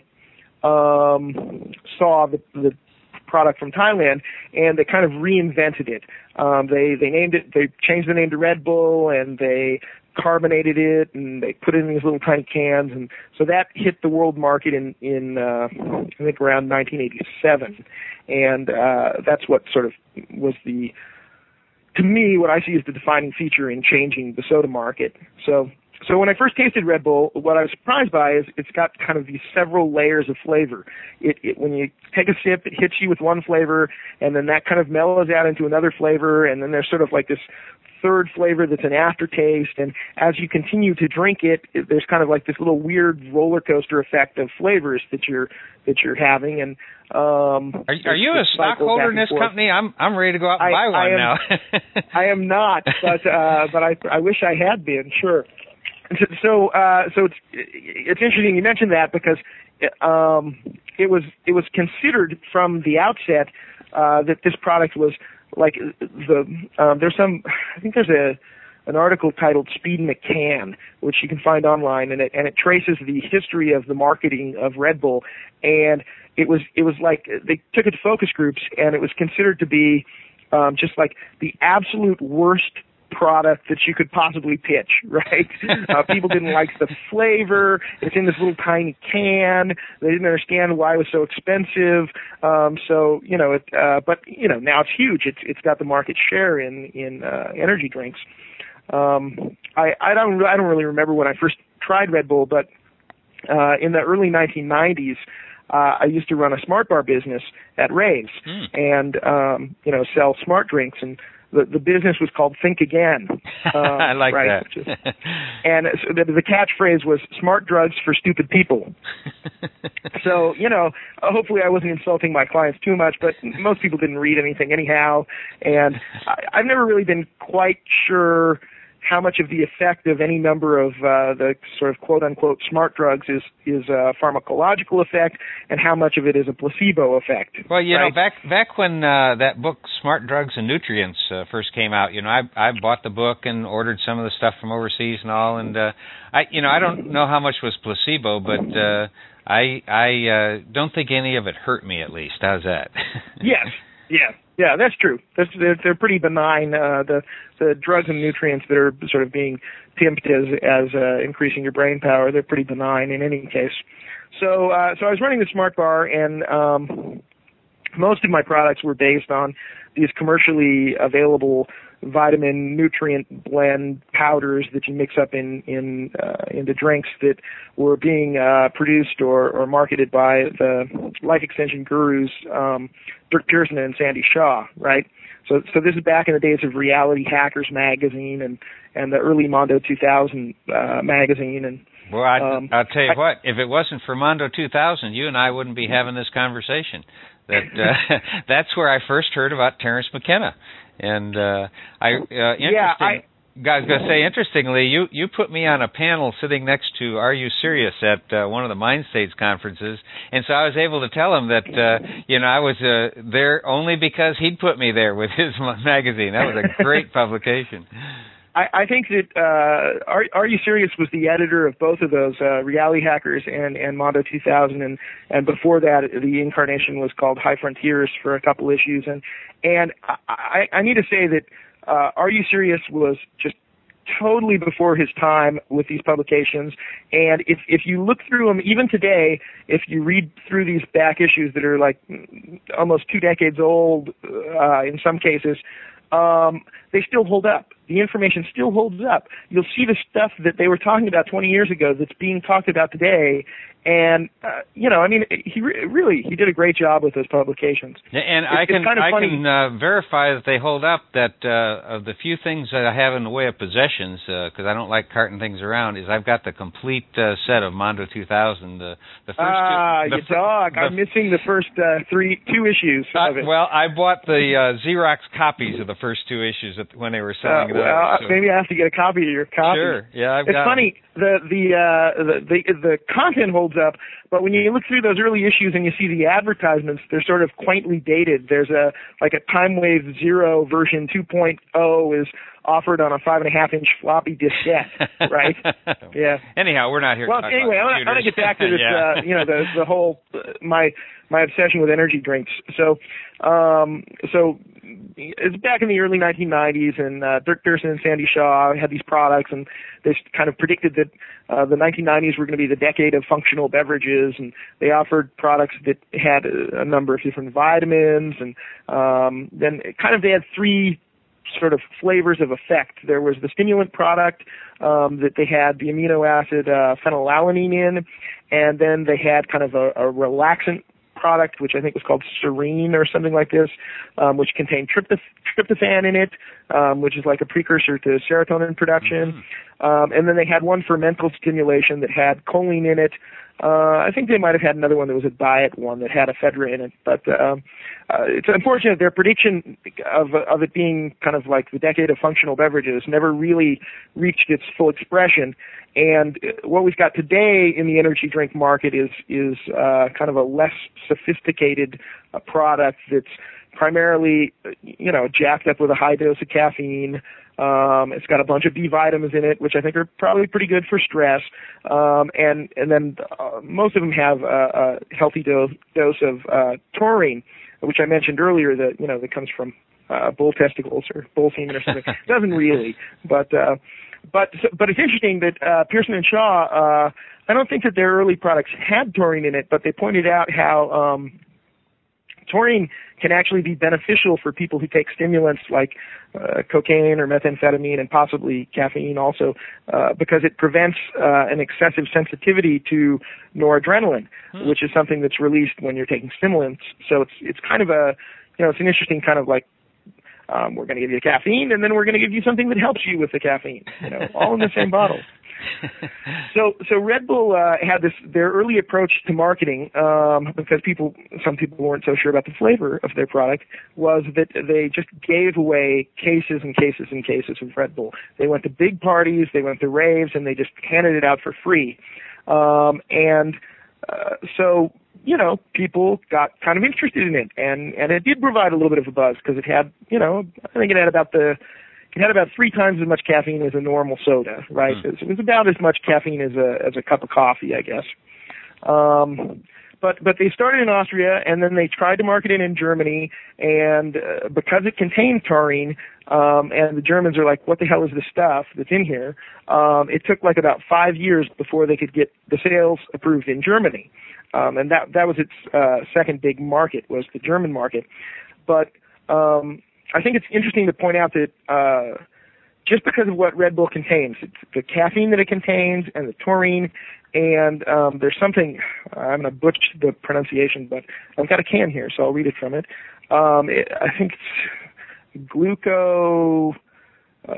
Speaker 4: um, saw the, the product from Thailand, and they kind of reinvented it. Um, they they named it. They changed the name to Red Bull, and they carbonated it, and they put it in these little tiny cans, and so that hit the world market in in uh, I think around nineteen eighty-seven, and uh, that's what sort of was the. To me, what I see is the defining feature in changing the soda market. So, so when I first tasted Red Bull, what I was surprised by is it's got kind of these several layers of flavor. It, it when you take a sip, it hits you with one flavor, and then that kind of mellows out into another flavor, and then there's sort of like this third flavor that's an aftertaste. And as you continue to drink it, it there's kind of like this little weird roller coaster effect of flavors that you're that you're having. And um,
Speaker 2: are, are you a stockholder in this forth. company? I'm I'm ready to go out and
Speaker 4: I,
Speaker 2: buy one
Speaker 4: I am,
Speaker 2: now.
Speaker 4: I am not, but uh, but I I wish I had been. Sure. So uh, so it's it's interesting you mentioned that because um, it was it was considered from the outset uh, that this product was like the um, there's some I think there's a an article titled Speed McCann, which you can find online, and it and it traces the history of the marketing of Red Bull, and it was it was like they took it to focus groups, and it was considered to be um, just like the absolute worst product that you could possibly pitch, right? uh, people didn't like the flavor. It's in this little tiny can. They didn't understand why it was so expensive. Um, so, you know, it, uh, but, you know, now it's huge. It's, it's got the market share in, in, uh, energy drinks. Um, I, I don't, I don't really remember when I first tried Red Bull, but, uh, in the early nineteen nineties, uh, I used to run a smart bar business at Ray's mm. and, um, you know, sell smart drinks, and, The, the business was called Think Again. Um,
Speaker 2: I like
Speaker 4: right?
Speaker 2: that.
Speaker 4: Is, and so the, the catchphrase was "Smart drugs for stupid people." So, you know, hopefully I wasn't insulting my clients too much, but most people didn't read anything anyhow. And I, I've never really been quite sure how much of the effect of any number of uh, the sort of quote-unquote smart drugs is is a pharmacological effect, and how much of it is a placebo effect.
Speaker 2: Well, you
Speaker 4: right?
Speaker 2: know, back back when uh, that book Smart Drugs and Nutrients uh, first came out, you know, I I bought the book and ordered some of the stuff from overseas and all, and uh, I you know I don't know how much was placebo, but uh, I I uh, don't think any of it hurt me, at least. How's that?
Speaker 4: Yes. Yeah, yeah, that's true. That's, they're, they're pretty benign. Uh, the the drugs and nutrients that are sort of being pimped as as uh, increasing your brain power, they're pretty benign in any case. So uh, so I was running the Smart Bar, and um, most of my products were based on these commercially available vitamin nutrient blend powders that you mix up in in uh, into drinks that were being uh, produced or, or marketed by the life extension gurus um, Dirk Pearson and Sandy Shaw, right? So so this is back in the days of Reality Hackers magazine and and the early Mondo two thousand uh, magazine. And
Speaker 2: well, I,
Speaker 4: um,
Speaker 2: I'll tell you
Speaker 4: I,
Speaker 2: what, if it wasn't for Mondo two thousand, you and I wouldn't be having this conversation. That uh, that's where I first heard about Terence McKenna. And uh, I uh, interesting.
Speaker 4: Yeah, I,
Speaker 2: I was going to say, interestingly, you, you put me on a panel sitting next to Are You Serious at uh, one of the Mind States conferences, and so I was able to tell him that uh, you know I was uh, there only because he'd put me there with his magazine. That was a great publication.
Speaker 4: I, I think that uh, Are, Are You Serious was the editor of both of those, uh, Reality Hackers and, and Mondo two thousand, and, and before that, the incarnation was called High Frontiers for a couple issues. And and I, I need to say that uh, Are You Serious was just totally before his time with these publications. And if if you look through them, even today, if you read through these back issues that are like almost two decades old uh, in some cases, um, they still hold up. The information still holds up. You'll see the stuff that they were talking about twenty years ago that's being talked about today. And, uh, you know, I mean, he re- really, he did a great job with those publications.
Speaker 2: And
Speaker 4: it's,
Speaker 2: I can,
Speaker 4: kind of
Speaker 2: I
Speaker 4: funny.
Speaker 2: can uh, verify that they hold up, that uh, of the few things that I have in the way of possessions, because uh, I don't like carting things around, is I've got the complete uh, set of Mondo two thousand. Uh, the first
Speaker 4: ah,
Speaker 2: two, the
Speaker 4: you
Speaker 2: fir-
Speaker 4: dog.
Speaker 2: the
Speaker 4: I'm missing the first uh, three, two issues
Speaker 2: uh,
Speaker 4: of it.
Speaker 2: Well, I bought the uh, Xerox copies of the first two issues at, when they were selling
Speaker 4: uh,
Speaker 2: those.
Speaker 4: well,
Speaker 2: So.
Speaker 4: maybe I have to get a copy of your copy.
Speaker 2: Sure, yeah, I've
Speaker 4: it's
Speaker 2: got
Speaker 4: funny.
Speaker 2: them.
Speaker 4: The the, uh, the the the content holds up, but when you look through those early issues and you see the advertisements, they're sort of quaintly dated. There's a like a Time Wave Zero version two point oh is offered on a five and a half inch floppy diskette, right? Yeah.
Speaker 2: Anyhow, we're not here.
Speaker 4: Well,
Speaker 2: to talk
Speaker 4: anyway,
Speaker 2: about
Speaker 4: I'm going to get back to this.
Speaker 2: yeah.
Speaker 4: uh, you know, the the whole uh, my my obsession with energy drinks. So, um, so it's back in the early nineteen nineties, and uh, Dirk Pearson and Sandy Shaw had these products, and they kind of predicted that uh, the nineteen nineties were going to be the decade of functional beverages, and they offered products that had a, a number of different vitamins, and um, then kind of they had three sort of flavors of effect. There was the stimulant product um, that they had the amino acid uh, phenylalanine in, and then they had kind of a, a relaxant product, which I think was called Serene or something like this, um, which contained tryptoph- tryptophan in it, um, which is like a precursor to serotonin production. Mm-hmm. Um, and then they had one for mental stimulation that had choline in it. Uh, I think they might have had another one that was a diet one that had ephedra in it. But um, uh, it's unfortunate their prediction of of it being kind of like the decade of functional beverages never really reached its full expression. And what we've got today in the energy drink market is is uh, kind of a less sophisticated uh, product that's primarily, you know, jacked up with a high dose of caffeine. Um, it's got a bunch of B vitamins in it, which I think are probably pretty good for stress. Um, and and then uh, most of them have a, a healthy dose dose of uh, taurine, which I mentioned earlier. That you know that comes from uh, bull testicles or bull semen or something. It doesn't really, but. Uh, But but it's interesting that uh, Pearson and Shaw, uh, I don't think that their early products had taurine in it, but they pointed out how um, taurine can actually be beneficial for people who take stimulants like uh, cocaine or methamphetamine and possibly caffeine also, uh, because it prevents uh, an excessive sensitivity to noradrenaline, hmm. which is something that's released when you're taking stimulants. So it's it's kind of a, you know, it's an interesting kind of like, Um, we're going to give you caffeine, and then we're going to give you something that helps you with the caffeine. You know, all in the same bottle. So, so Red Bull uh, had this their early approach to marketing um, because people, some people weren't so sure about the flavor of their product, was that they just gave away cases and cases and cases of Red Bull. They went to big parties, they went to raves, and they just handed it out for free. Um, and uh, so. You know, people got kind of interested in it, and, and it did provide a little bit of a buzz because it had, you know, I think it had about the, it had about three times as much caffeine as a normal soda, right? Mm. It was about as much caffeine as a as a cup of coffee, I guess. Um, but but they started in Austria, and then they tried to market it in Germany, and uh, because it contained taurine, um, and the Germans are like, what the hell is this stuff that's in here? Um, it took like about five years before they could get the sales approved in Germany. Um, and that that was its uh, second big market, was the German market. But um, I think it's interesting to point out that uh, just because of what Red Bull contains, it's the caffeine that it contains and the taurine, and um, there's something, I'm going to butcher the pronunciation, but I've got a can here, so I'll read it from it. Um, it I think it's gluco... Uh,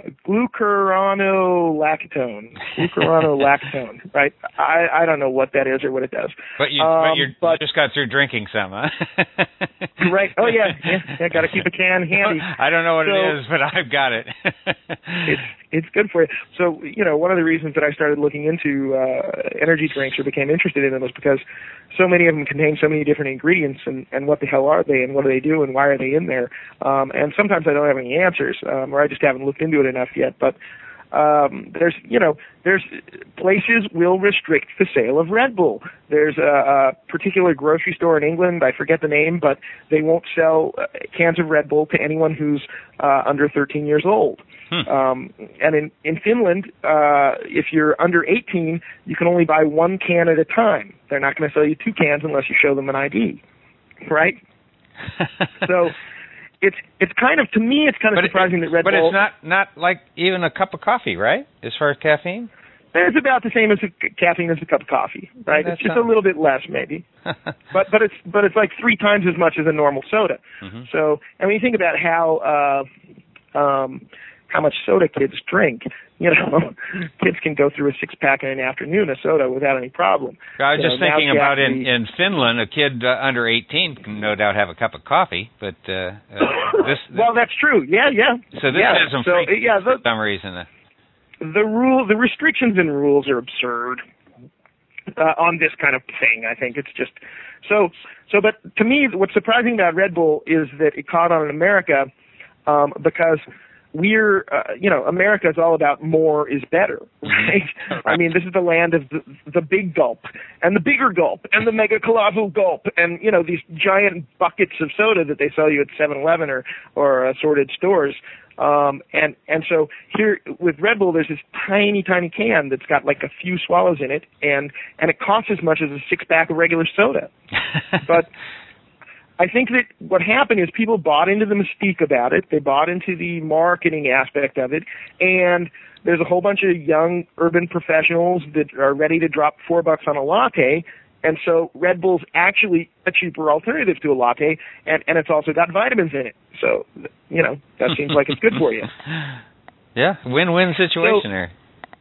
Speaker 4: glucuronolactone, glucuronolactone, right? I, I don't know what that is or what it does.
Speaker 2: But you,
Speaker 4: um,
Speaker 2: but you're,
Speaker 4: but,
Speaker 2: you just got through drinking some, huh?
Speaker 4: Right. Oh yeah, yeah. yeah got to keep a can handy.
Speaker 2: I don't know what
Speaker 4: so,
Speaker 2: it is, but I've got it.
Speaker 4: it's it's good for you. So you know, one of the reasons that I started looking into uh, energy drinks or became interested in them was because so many of them contain so many different ingredients, and, and what the hell are they, and what do they do, and why are they in there? Um, and sometimes I don't have any answers, um, or I just haven't looked into it enough yet. But um, there's, you know, there's places will restrict the sale of Red Bull. There's a, a particular grocery store in England, I forget the name, but they won't sell uh, cans of Red Bull to anyone who's uh, under thirteen years old. Hmm. Um, and in, in Finland, uh, if you're under eighteen, you can only buy one can at a time. They're not going to sell you two cans unless you show them an I D, right? So it's it's kind of, to me, it's kind of
Speaker 2: but
Speaker 4: surprising
Speaker 2: it,
Speaker 4: that Red
Speaker 2: but
Speaker 4: Bull.
Speaker 2: But it's not not like even a cup of coffee, right? As far as caffeine.
Speaker 4: It's about the same as a, caffeine as a cup of coffee, right?
Speaker 2: Yeah,
Speaker 4: it's just
Speaker 2: sounds...
Speaker 4: a little bit less, maybe. but but it's but it's like three times as much as a normal soda.
Speaker 2: Mm-hmm.
Speaker 4: So, and when you think about how uh, um, how much soda kids drink, you know, kids can go through a six pack in an afternoon of soda without any problem.
Speaker 2: I was
Speaker 4: you
Speaker 2: just
Speaker 4: know,
Speaker 2: thinking about
Speaker 4: actually...
Speaker 2: in in Finland, a kid uh, under eighteen can no doubt have a cup of coffee, but uh, uh, this, this.
Speaker 4: Well, that's true. Yeah, yeah.
Speaker 2: So this
Speaker 4: yeah.
Speaker 2: has some
Speaker 4: so,
Speaker 2: freak
Speaker 4: yeah, the,
Speaker 2: for some reason. Uh,
Speaker 4: The rule, the restrictions and rules are absurd uh, on this kind of thing. I think it's just so. So, but to me, what's surprising about Red Bull is that it caught on in America um, because we're, uh, you know, America is all about more is better, right?
Speaker 2: right?
Speaker 4: I mean, this is the land of the, the big gulp and the bigger gulp and the mega colossal gulp and, you know, these giant buckets of soda that they sell you at seven eleven or or assorted stores. Um, and, and so here with Red Bull, there's this tiny, tiny can that's got like a few swallows in it, and, and it costs as much as a six pack of regular soda. But I think that what happened is people bought into the mystique about it. They bought into the marketing aspect of it, and there's a whole bunch of young urban professionals that are ready to drop four bucks on a latte. And so Red Bull's actually a cheaper alternative to a latte, and, and it's also got vitamins in it. So, you know, that seems like it's good for you.
Speaker 2: Yeah, win-win situation
Speaker 4: so,
Speaker 2: there.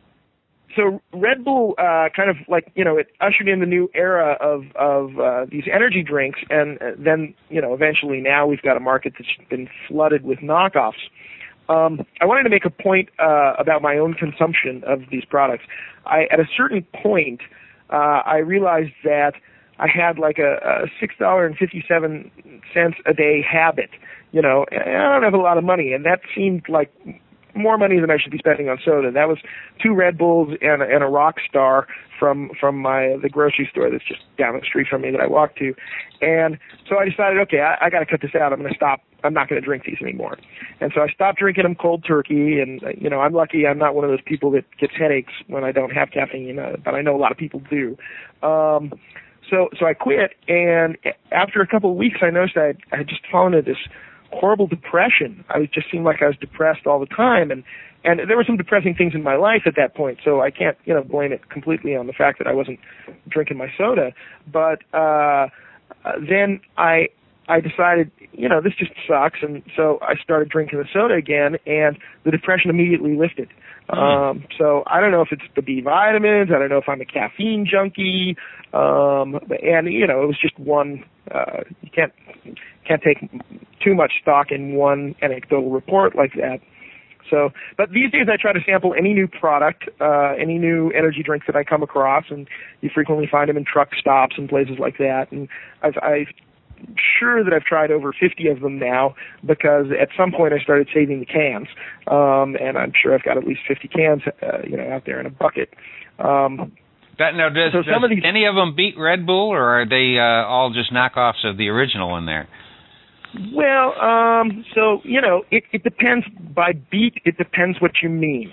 Speaker 4: So Red Bull uh, kind of like, you know, it ushered in the new era of, of uh, these energy drinks, and then, you know, eventually now we've got a market that's been flooded with knockoffs. Um, I wanted to make a point uh, about my own consumption of these products. I, at a certain point, Uh, I realized that I had like a, a six dollars and fifty-seven cents a day habit, you know, and I don't have a lot of money, and that seemed like more money than I should be spending on soda. That was two Red Bulls and, and a Rockstar from from my the grocery store that's just down the street from me that I walk to. And so I decided, okay, I, I got to cut this out. I'm going to stop. I'm not going to drink these anymore. And so I stopped drinking them cold turkey. And, you know, I'm lucky I'm not one of those people that gets headaches when I don't have caffeine, uh, but I know a lot of people do. Um, so so I quit. And after a couple of weeks, I noticed I, I had just fallen into this horrible depression. I just seemed like I was depressed all the time. And, and there were some depressing things in my life at that point, so I can't, you know, blame it completely on the fact that I wasn't drinking my soda. But uh, then I I decided, you know, this just sucks, and so I started drinking the soda again, and the depression immediately lifted. Mm. Um, so I don't know if it's the B vitamins, I don't know if I'm a caffeine junkie, um, and, you know, it was just one, uh, you can't, can't take too much stock in one anecdotal report like that. So, but these days I try to sample any new product, uh, any new energy drink that I come across, and you frequently find them in truck stops and places like that. And I've, I've sure that I've tried over fifty of them now, because at some point I started saving the cans, um, and I'm sure I've got at least fifty cans, uh, you know, out there in a bucket. Um,
Speaker 2: that, now, does,
Speaker 4: so
Speaker 2: does
Speaker 4: some of these,
Speaker 2: any of them beat Red Bull, or are they uh, all just knockoffs of the original in there?
Speaker 4: Well, um, so, you know, it, it depends. By beat, it depends what you mean.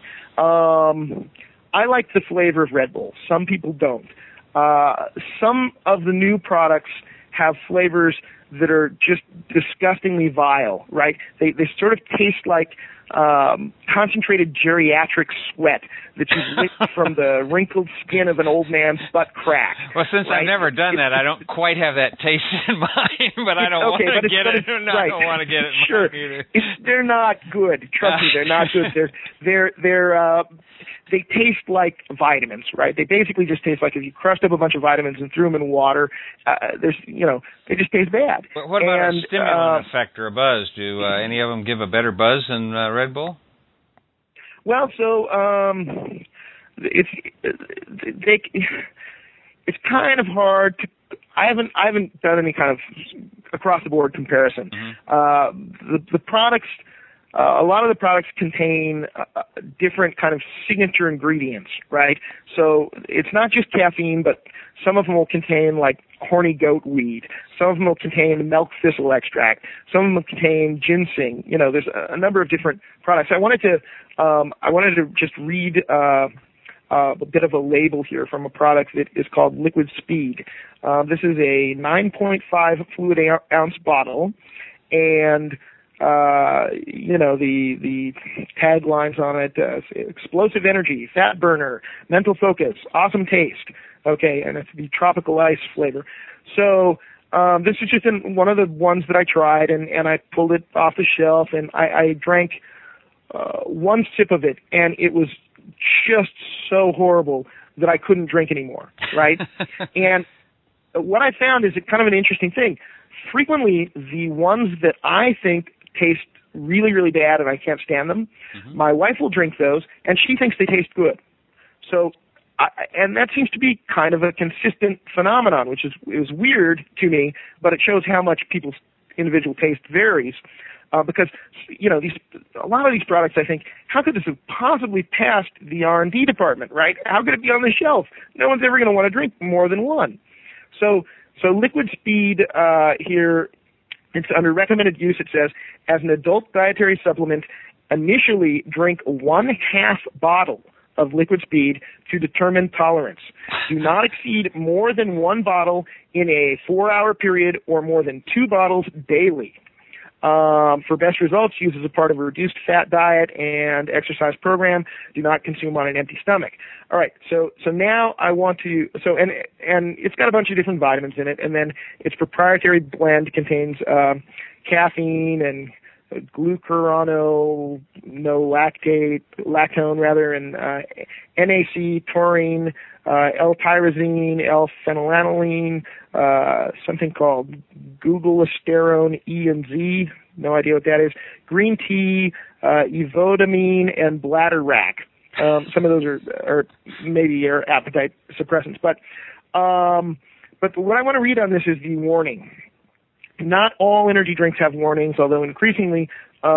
Speaker 4: Um, I like the flavor of Red Bull. Some people don't. Uh, some of the new products have flavors that are just disgustingly vile, right? They they sort of taste like um, concentrated geriatric sweat that you've licked from the wrinkled skin of an old man's butt crack.
Speaker 2: Well, since
Speaker 4: right?
Speaker 2: I've never done
Speaker 4: it's,
Speaker 2: that, I don't quite have that taste in mind, but I don't
Speaker 4: okay,
Speaker 2: want to get it.
Speaker 4: Right.
Speaker 2: No, I don't want to get it in
Speaker 4: sure.
Speaker 2: mind either.
Speaker 4: It's, they're not good. Trust me, they're not good. They're they're they're uh, they taste like vitamins, right? They basically just taste like if you crushed up a bunch of vitamins and threw them in water. Uh, there's, you know, they just taste bad.
Speaker 2: But what about
Speaker 4: and,
Speaker 2: a stimulant
Speaker 4: uh,
Speaker 2: effect or a buzz? Do uh, any of them give a better buzz than uh, Red Bull?
Speaker 4: Well, so um, it's they. It's kind of hard to. I haven't I haven't done any kind of across the board comparison.
Speaker 2: Mm-hmm.
Speaker 4: Uh, the the products. Uh, a lot of the products contain uh, different kind of signature ingredients, right? So it's not just caffeine, but some of them will contain like horny goat weed. Some of them will contain milk thistle extract. Some of them will contain ginseng. You know, there's a, a number of different products. I wanted to, um, I wanted to just read uh, uh, a bit of a label here from a product that is called Liquid Speed. Uh, this is a nine point five fluid ounce bottle, and uh, you know, the the taglines on it: uh, explosive energy, fat burner, mental focus, awesome taste. Okay, and it's the tropical ice flavor. So um, this is just in one of the ones that I tried, and, and I pulled it off the shelf, and I, I drank uh, one sip of it, and it was just so horrible that I couldn't drink anymore, right? And what I found is it kind of an interesting thing. Frequently, the ones that I think taste really, really bad and I can't stand them, mm-hmm. my wife will drink those, and she thinks they taste good. So, I, and that seems to be kind of a consistent phenomenon, which is is weird to me, but it shows how much people's individual taste varies. Uh, because, you know, these a lot of these products, I think, how could this have possibly passed the R and D department, right? How could it be on the shelf? No one's ever going to want to drink more than one. So, so Liquid Speed uh, here, it's under recommended use. It says, as an adult dietary supplement, initially drink one half bottle of Liquid Speed to determine tolerance. Do not exceed more than one bottle in a four-hour period or more than two bottles daily. Um, for best results, use as a part of a reduced fat diet and exercise program. Do not consume on an empty stomach. All right, so so now I want to so and and it's got a bunch of different vitamins in it, and then its proprietary blend contains uh, caffeine and glucurono, no lactate, lactone rather, and uh, N A C, taurine, uh, L-tyrosine, L-phenylalanine, uh, something called glucosterone E and Z, no idea what that is, green tea, uh, evodamine, and bladder rack. Um, some of those are, are maybe are appetite suppressants, but um, but what I want to read on this is the warning. Not all energy drinks have warnings, although increasingly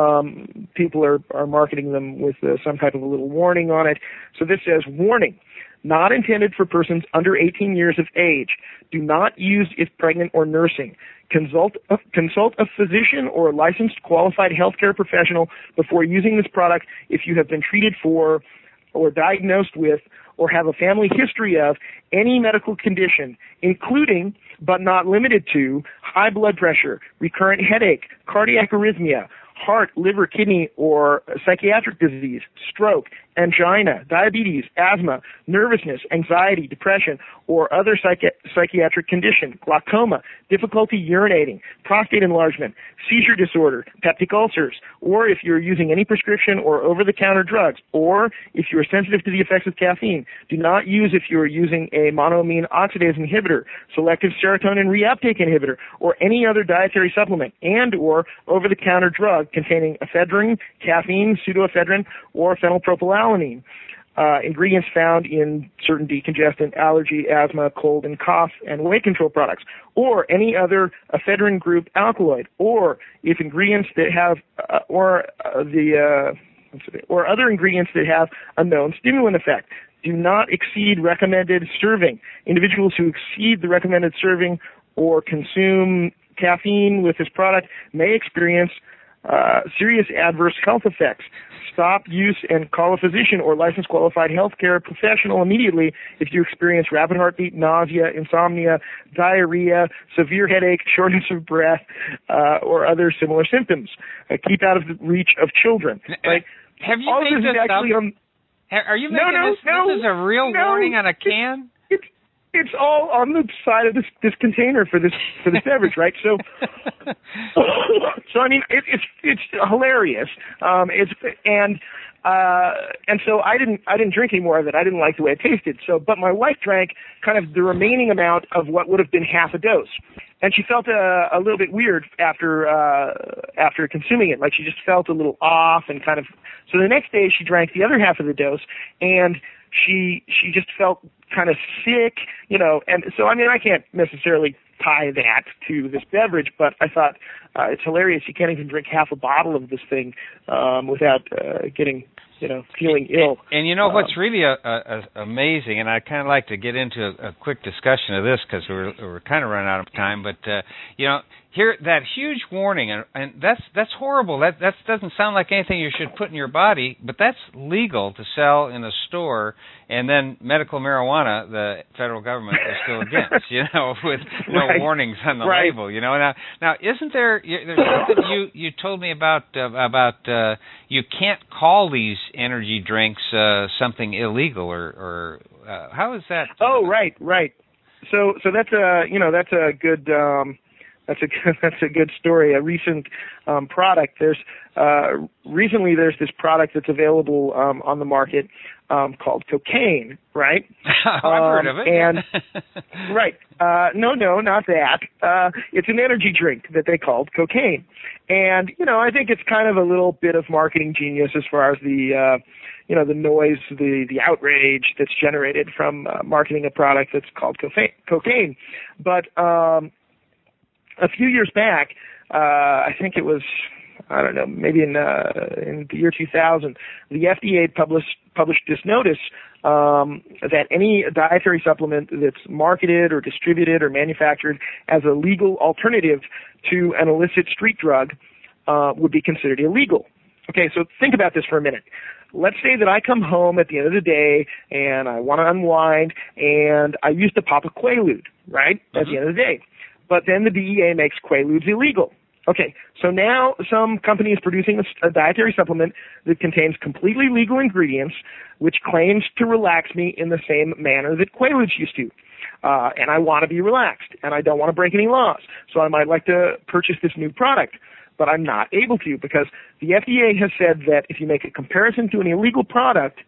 Speaker 4: um, people are, are marketing them with uh, some type of a little warning on it. So this says, warning, not intended for persons under eighteen years of age. Do not use if pregnant or nursing. Consult a, consult a physician or a licensed qualified healthcare professional before using this product if you have been treated for or diagnosed with or have a family history of any medical condition, including but not limited to high blood pressure, recurrent headache, cardiac arrhythmia, heart, liver, kidney, or psychiatric disease, stroke, angina, diabetes, asthma, nervousness, anxiety, depression, or other psychi- psychiatric condition, glaucoma, difficulty urinating, prostate enlargement, seizure disorder, peptic ulcers, or if you're using any prescription or over-the-counter drugs, or if you're sensitive to the effects of caffeine. Do not use if you're using a monoamine oxidase inhibitor, selective serotonin reuptake inhibitor, or any other dietary supplement, and or over-the-counter drug containing ephedrine, caffeine, pseudoephedrine, or phenylpropylalanine. Uh, ingredients found in certain decongestant, allergy, asthma, cold and cough, and weight control products, or any other ephedrine group alkaloid, or if ingredients that have, uh, or uh, the, uh, or other ingredients that have a known stimulant effect. Do not exceed recommended serving. Individuals who exceed the recommended serving or consume caffeine with this product may experience uh, serious adverse health effects. Stop use and call a physician or licensed qualified healthcare professional immediately if you experience rapid heartbeat, nausea, insomnia, diarrhea, severe headache, shortness of breath, uh, or other similar symptoms. Uh, keep out of the reach of children. Right?
Speaker 3: Have you
Speaker 4: All
Speaker 3: made
Speaker 4: this
Speaker 3: this
Speaker 4: is actually
Speaker 3: up?
Speaker 4: on,
Speaker 3: Are you making
Speaker 4: no, no,
Speaker 3: this?
Speaker 4: no,
Speaker 3: this is a real
Speaker 4: no,
Speaker 3: warning on a can?
Speaker 4: It's it's all on the side of this this container for this for this beverage, right? So, so I mean, it, it's it's hilarious. Um, it's and uh, and so I didn't I didn't drink any more of it. I didn't like the way it tasted. So, but my wife drank kind of the remaining amount of what would have been half a dose, and she felt a, a little bit weird after uh, after consuming it. Like she just felt a little off and kind of. So the next day she drank the other half of the dose, and she she just felt kind of sick, you know, and so, I mean, I can't necessarily tie that to this beverage, but I thought uh, it's hilarious. You can't even drink half a bottle of this thing um, without uh, getting, you know, feeling ill.
Speaker 3: And, and you know
Speaker 4: um,
Speaker 3: what's really a, a, a amazing, and I'd kind of like to get into a, a quick discussion of this because we're, we're kind of running out of time, but, uh, you know, here that huge warning, and, and that's that's horrible. That that doesn't sound like anything you should put in your body, but that's legal to sell in a store. And then medical marijuana, the federal government is still against, you know, with no
Speaker 4: right.
Speaker 3: warnings on the
Speaker 4: right.
Speaker 3: label. You know, now now isn't there? There's something you you told me about uh, about uh, you can't call these energy drinks uh, something illegal, or or uh, how is that?
Speaker 4: Oh, right, right. So so that's a you know that's a good. Um, That's a good, that's a good story. A recent um, product. There's uh, recently there's this product that's available um, on the market um, called cocaine, right?
Speaker 3: I've um, heard of it.
Speaker 4: And right, uh, no, no, not that. Uh, it's an energy drink that they called cocaine, and you know I think it's kind of a little bit of marketing genius as far as the uh, you know the noise, the the outrage that's generated from uh, marketing a product that's called cocaine. Cocaine, but um, a few years back, uh, I think it was, I don't know, maybe in uh, in the year two thousand, the F D A published published this notice um, that any dietary supplement that's marketed or distributed or manufactured as a legal alternative to an illicit street drug uh, would be considered illegal. Okay, so think about this for a minute. Let's say that I come home at the end of the day and I want to unwind and I used to pop a Quaalude, right, at
Speaker 3: Mm-hmm.
Speaker 4: the end of the day. But then the D E A makes Quaaludes illegal. Okay, so now some company is producing a, a dietary supplement that contains completely legal ingredients, which claims to relax me in the same manner that Quaaludes used to. Uh, and I want to be relaxed, and I don't want to break any laws. So I might like to purchase this new product, but I'm not able to because the F D A has said that if you make a comparison to an illegal product,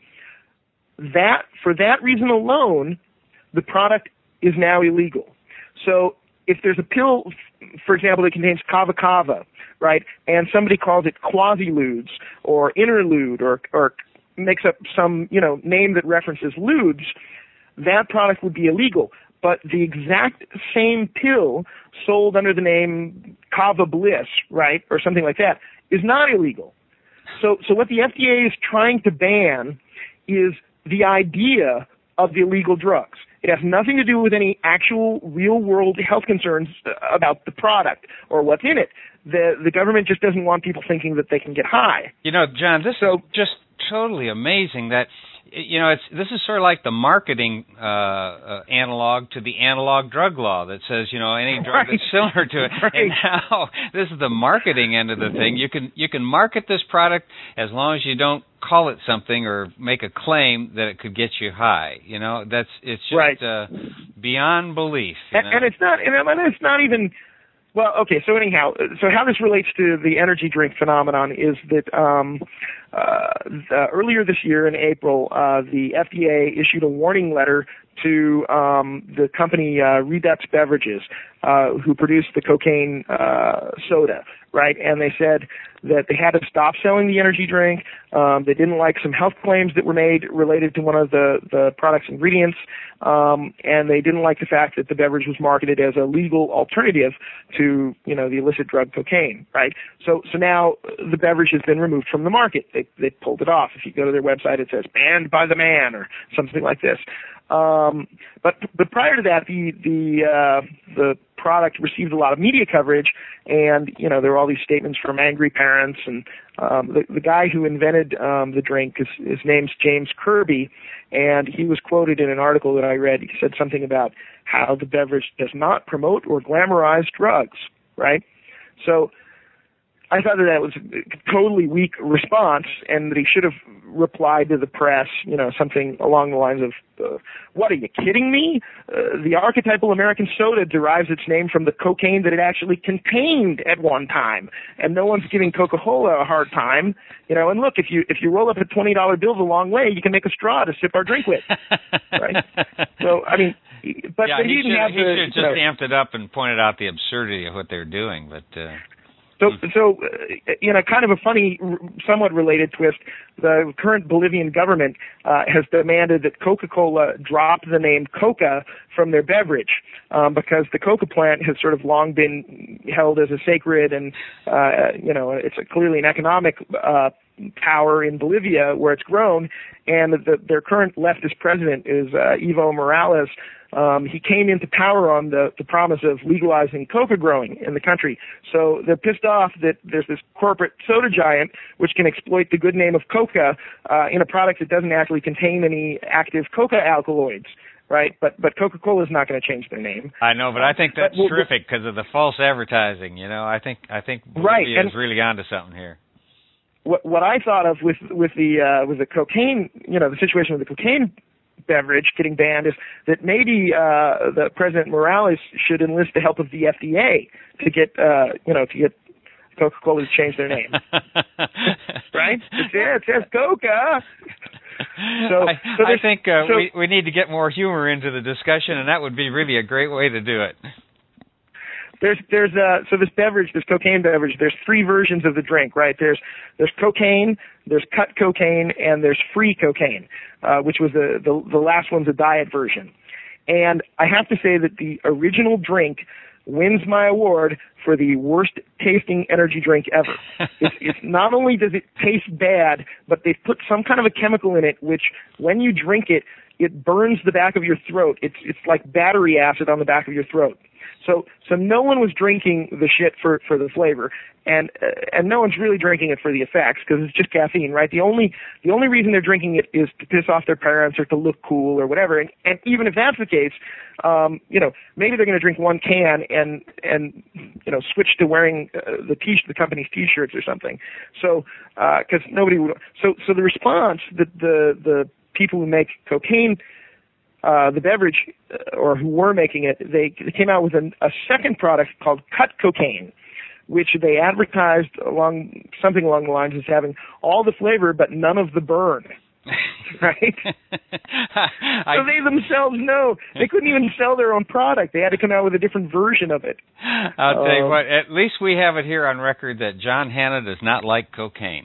Speaker 4: that for that reason alone, the product is now illegal. So if there's a pill, for example, that contains kava kava, right, and somebody calls it quasi-ludes or interlude or, or makes up some, you know, name that references ludes, that product would be illegal. But the exact same pill sold under the name Kava Bliss, right, or something like that, is not illegal. So, so what the F D A is trying to ban is the idea of the illegal drugs. It has nothing to do with any actual real-world health concerns about the product or what's in it. The the government just doesn't want people thinking that they can get high.
Speaker 3: You know, John, this
Speaker 4: so,
Speaker 3: is just totally amazing that, you know, it's this is sort of like the marketing uh, uh, analog to the analog drug law that says, you know, any drug
Speaker 4: right.
Speaker 3: that's similar to it.
Speaker 4: Right.
Speaker 3: And now this is the marketing end of the thing. You can you can market this product as long as you don't call it something or make a claim that it could get you high. You know, that's it's just
Speaker 4: right.
Speaker 3: uh, beyond belief. You
Speaker 4: and,
Speaker 3: know?
Speaker 4: and it's not, and it's not even. Well, okay. So anyhow, so how this relates to the energy drink phenomenon is that um, uh, the, earlier this year in April, uh, the F D A issued a warning letter to um, the company uh, Redux Beverages, uh, who produced the cocaine uh, soda, right? And they said that they had to stop selling the energy drink. Um, they didn't like some health claims that were made related to one of the, the product's ingredients, um, and they didn't like the fact that the beverage was marketed as a legal alternative to, you know, the illicit drug cocaine, right? So, so now the beverage has been removed from the market. They, they pulled it off. If you go to their website, it says banned by the man or something like this. Um, but but prior to that, the the uh, the product received a lot of media coverage, and you know there were all these statements from angry parents. And um, the the guy who invented um, the drink, is, his name's James Kirby, and he was quoted in an article that I read. He said something about how the beverage does not promote or glamorize drugs, right? So I thought that that was a totally weak response, and that he should have replied to the press, you know, something along the lines of, uh, what, are you kidding me? Uh, the archetypal American soda derives its name from the cocaine that it actually contained at one time, and no one's giving Coca-Cola a hard time, you know, and look, if you if you roll up a twenty dollar bill the long way, you can make a straw to sip our drink with, right? So, I mean, but
Speaker 3: yeah,
Speaker 4: they
Speaker 3: he
Speaker 4: didn't
Speaker 3: should,
Speaker 4: have
Speaker 3: he
Speaker 4: the,
Speaker 3: should just
Speaker 4: you know,
Speaker 3: amped it up and pointed out the absurdity of what they're doing, but... Uh...
Speaker 4: So, so uh, you know, kind of a funny, somewhat related twist, the current Bolivian government uh, has demanded that Coca-Cola drop the name Coca from their beverage um, because the Coca plant has sort of long been held as a sacred and, uh, you know, it's a, clearly an economic uh, power in Bolivia where it's grown, and the, their current leftist president is uh, Evo Morales, um, he came into power on the, the promise of legalizing coca growing in the country. So they're pissed off that there's this corporate soda giant which can exploit the good name of coca uh, in a product that doesn't actually contain any active coca alkaloids. Right, but but Coca-Cola is not going to change their name.
Speaker 3: I know, but I think that's
Speaker 4: we'll,
Speaker 3: terrific because of the false advertising. You know, I think I think
Speaker 4: right,
Speaker 3: Bolivia is really onto something here.
Speaker 4: What what I thought of with with the uh, with the cocaine, you know, the situation with the cocaine beverage getting banned is that maybe uh, the President Morales should enlist the help of the F D A to get uh, you know to get Coca-Cola to change their name. Right? It says, it says Coca. So,
Speaker 3: I,
Speaker 4: so
Speaker 3: I think uh,
Speaker 4: so,
Speaker 3: we we need to get more humor into the discussion, and that would be really a great way to do it.
Speaker 4: There's there's uh so this beverage, this cocaine beverage, there's three versions of the drink, right? There's there's cocaine, there's cut cocaine, and there's free cocaine, uh, which was the, the the last one's a diet version. And I have to say that the original drink wins my award for the worst tasting energy drink ever. it's, it's not only does it taste bad, but they've put some kind of a chemical in it which, when you drink it, it burns the back of your throat. It's it's like battery acid on the back of your throat. So so no one was drinking the shit for, for the flavor, and uh, and no one's really drinking it for the effects because it's just caffeine, right? The only the only reason they're drinking it is to piss off their parents or to look cool or whatever. And, and even if that's the case, um, you know, maybe they're going to drink one can and and you know switch to wearing uh, the t the company's T-shirts or something. So because uh, nobody would. So so the response that the the people who make cocaine. Uh, the beverage, uh, or who were making it, they, they came out with an, a second product called cut cocaine, which they advertised along something along the lines of having all the flavor but none of the burn. Right?
Speaker 3: I,
Speaker 4: so they themselves know they couldn't even sell their own product. They had to come out with a different version of it.
Speaker 3: I'll tell you
Speaker 4: um,
Speaker 3: what. At least we have it here on record that John Hanna does not like cocaine.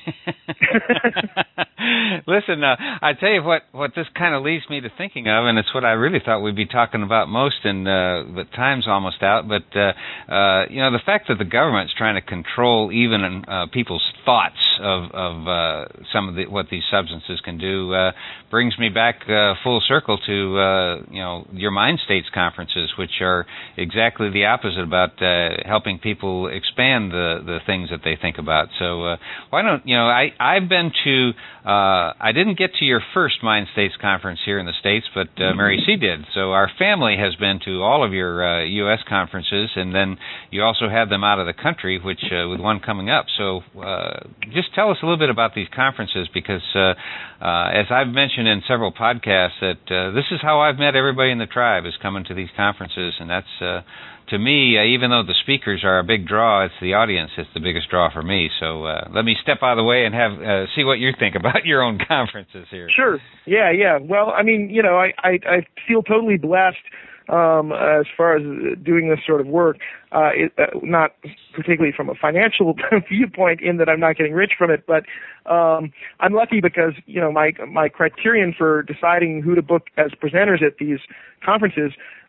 Speaker 3: Listen, uh, I tell you what, what this kind of leads me to thinking of, and it's what I really thought we'd be talking about most, and uh, the time's almost out, but, uh, uh, you know, the fact that the government's trying to control even uh, people's thoughts of, of uh, some of the, what these substances can do uh, brings me back uh, full circle to, uh, you know, your Mind States conferences, which are exactly the opposite about uh, helping people expand the, the things that they think about. So uh, why don't You know, I, I've been to, uh, I didn't get to your first Mind States conference here in the States, but uh, Mary C. did. So our family has been to all of your uh, U S conferences, and then you also had them out of the country, which uh, with one coming up. So uh, just tell us a little bit about these conferences, because uh, uh, as I've mentioned in several podcasts, that uh, this is how I've met everybody in the tribe, is coming to these conferences, and that's... Uh, To me, uh, even though the speakers are a big draw, it's the audience that's the biggest draw for me. So uh, let me step out of the way and have uh, see what you think about your own conferences here.
Speaker 4: Sure. Yeah, yeah. Well, I mean, you know, I, I, I feel totally blessed um, as far as doing this sort of work, uh, it, uh, not particularly from a financial viewpoint in that I'm not getting rich from it, but um, I'm lucky because, you know, my my criterion for deciding who to book as presenters at these conferences,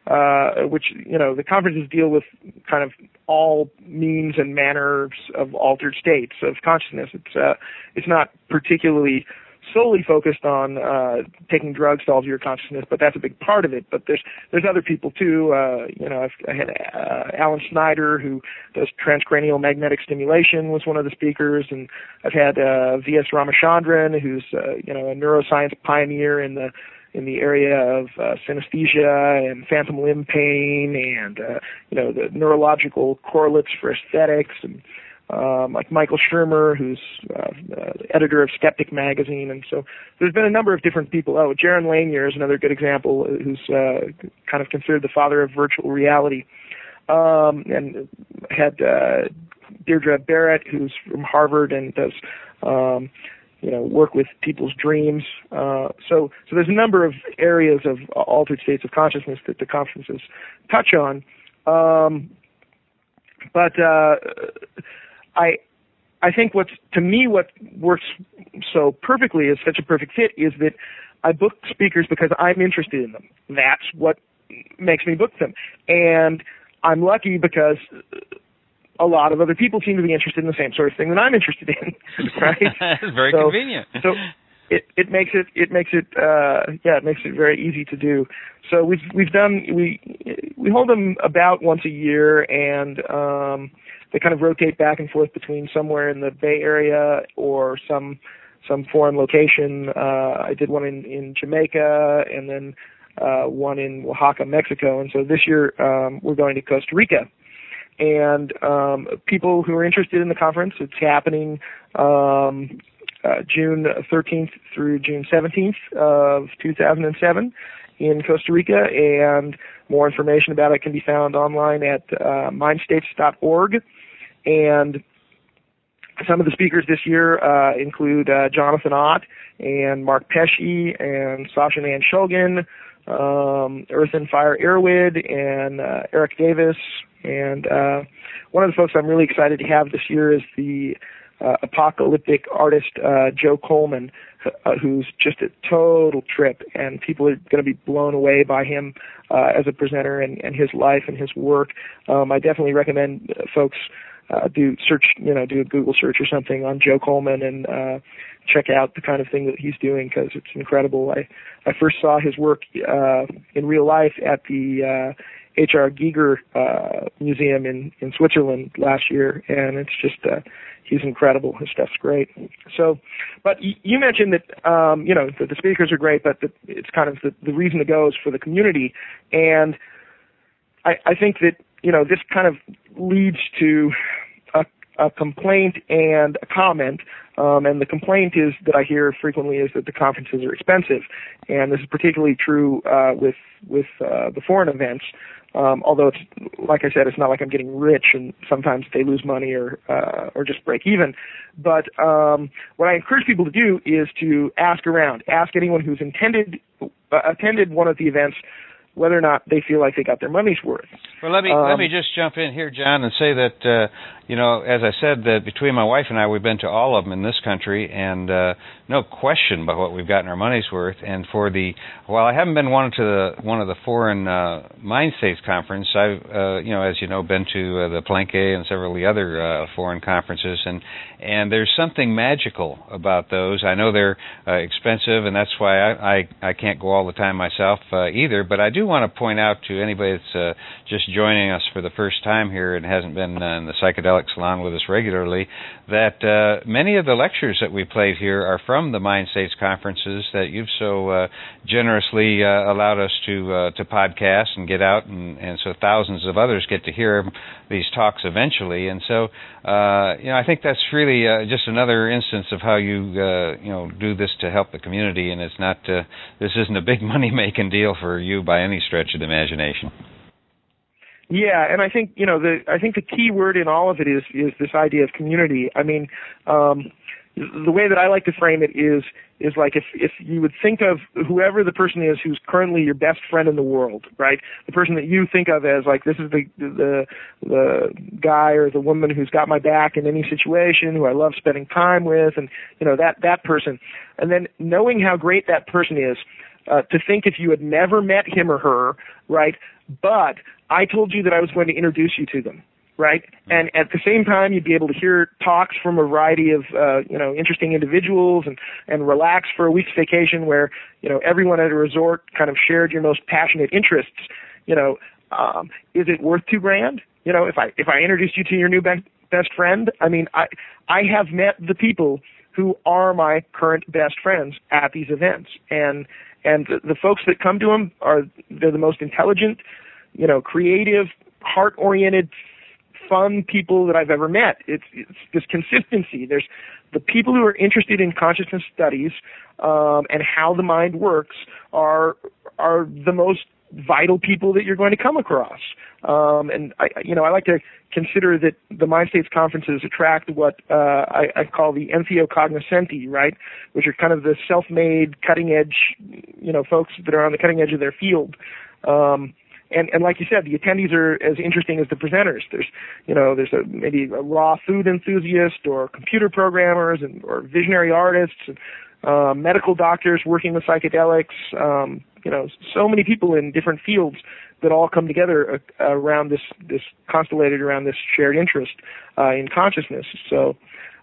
Speaker 4: uh, which, you know, the conferences deal with kind of all means and manners of altered states of consciousness. It's uh, it's not particularly solely focused on uh, taking drugs to alter your consciousness, but that's a big part of it. But there's there's other people too. Uh, you know, I've, I had uh, Alan Snyder, who does transcranial magnetic stimulation, was one of the speakers, and I've had uh, V S Ramachandran, who's uh, you know a neuroscience pioneer in the in the area of uh, synesthesia and phantom limb pain, and uh, you know the neurological correlates for aesthetics, and Um, like Michael Shermer, who's uh, uh, the editor of Skeptic magazine, and so there's been a number of different people. Oh, Jaron Lanier is another good example, who's uh, kind of considered the father of virtual reality, um, and had uh, Deirdre Barrett, who's from Harvard and does um, you know work with people's dreams. Uh, so so there's a number of areas of altered states of consciousness that the conferences touch on, um, but. Uh, I I think what's, to me, what works so perfectly, is such a perfect fit, is that I book speakers because I'm interested in them. That's what makes me book them. And I'm lucky because a lot of other people seem to be interested in the same sort of thing that I'm interested in, right?
Speaker 3: That's very
Speaker 4: so,
Speaker 3: convenient.
Speaker 4: So, it it makes it it makes it uh, yeah it makes it very easy to do. So we've we've done we we hold them about once a year, and um, they kind of rotate back and forth between somewhere in the Bay Area or some some foreign location. Uh, I did one in, in Jamaica, and then uh, one in Oaxaca, Mexico, and so this year um, we're going to Costa Rica. And um, people who are interested in the conference, it's happening um, uh, June thirteenth through June seventeenth of two thousand seven in Costa Rica, and more information about it can be found online at uh, mindstates dot org. And some of the speakers this year uh, include uh, Jonathan Ott and Mark Pesce and Sasha Nan Shulgin, um, Earth and Fire Irwid, and uh, Eric Davis. And uh, one of the folks I'm really excited to have this year is the uh, apocalyptic artist uh, Joe Coleman, uh, who's just a total trip, and people are going to be blown away by him uh, as a presenter and, and his life and his work. Um, I definitely recommend uh, folks uh, do search, you know, do a Google search or something on Joe Coleman and uh, check out the kind of thing that he's doing, because it's incredible. I, I first saw his work uh, in real life at the uh, H R Giger uh, Museum in, in Switzerland last year, and it's just, uh, he's incredible. His stuff's great. So, but y- you mentioned that, um, you know, that the speakers are great, but that it's kind of the, the reason to go is for the community. And I, I think that, you know, this kind of leads to a, a complaint and a comment. Um, and the complaint is that I hear frequently is that the conferences are expensive. And this is particularly true uh, with, with uh, the foreign events. Um, although it's, like I said, it's not like I'm getting rich, and sometimes they lose money or uh, or just break even. But um, what I encourage people to do is to ask around, ask anyone who's intended uh, attended one of the events whether or not they feel like they got their money's worth.
Speaker 3: Well, let me um, let me just jump in here, John, and say that uh, you know, as I said, that between my wife and I, we've been to all of them in this country, and uh, no question about what we've gotten our money's worth. And for the while I haven't been one to the one of the foreign uh, Mind States conference, I've uh, you know, as you know, been to uh, the Palenque and several of the other uh, foreign conferences, and and there's something magical about those. I know they're uh, expensive, and that's why I, I I can't go all the time myself uh, either. But I do want to point out to anybody that's uh, just joining us for the first time here and hasn't been uh, in the Psychedelic Salon with us regularly, that uh, many of the lectures that we played here are from the Mind States conferences that you've so uh, generously uh, allowed us to uh, to podcast and get out, and, and so thousands of others get to hear these talks eventually. And so, uh, you know, I think that's really uh, just another instance of how you uh, you know, do this to help the community, and it's not uh, this isn't a big money making deal for you by any stretch of the imagination.
Speaker 4: Yeah, and I think, you know, the I think the key word in all of it is is this idea of community. I mean, um, the way that I like to frame it is is like if if you would think of whoever the person is who's currently your best friend in the world, right? The person that you think of as like, this is the the the guy or the woman who's got my back in any situation, who I love spending time with, and you know, that that person. And then knowing how great that person is, uh, to think if you had never met him or her, right? But I told you that I was going to introduce you to them, right? And at the same time, you'd be able to hear talks from a variety of, uh, you know, interesting individuals, and, and relax for a week's vacation where, you know, everyone at a resort kind of shared your most passionate interests. You know, um, is it worth two grand? You know, if I if I introduced you to your new be- best friend, I mean, I I have met the people who are my current best friends at these events, and and the, the folks that come to them are they're the most intelligent, you know, creative, heart-oriented, fun people that I've ever met. It's, it's this consistency. There's the people who are interested in consciousness studies um, and how the mind works are are the most vital people that you're going to come across. Um, and I, you know, I like to consider that the Mind States conferences attract what uh, I, I call the entheocognoscenti, right, which are kind of the self-made, cutting-edge, you know, folks that are on the cutting edge of their field. Um, And, and like you said, the attendees are as interesting as the presenters. There's, you know, there's a, maybe a raw food enthusiast, or computer programmers, and or visionary artists, and, uh, medical doctors working with psychedelics. Um, you know, so many people in different fields that all come together uh, around this, this constellated around this shared interest uh, in consciousness. So,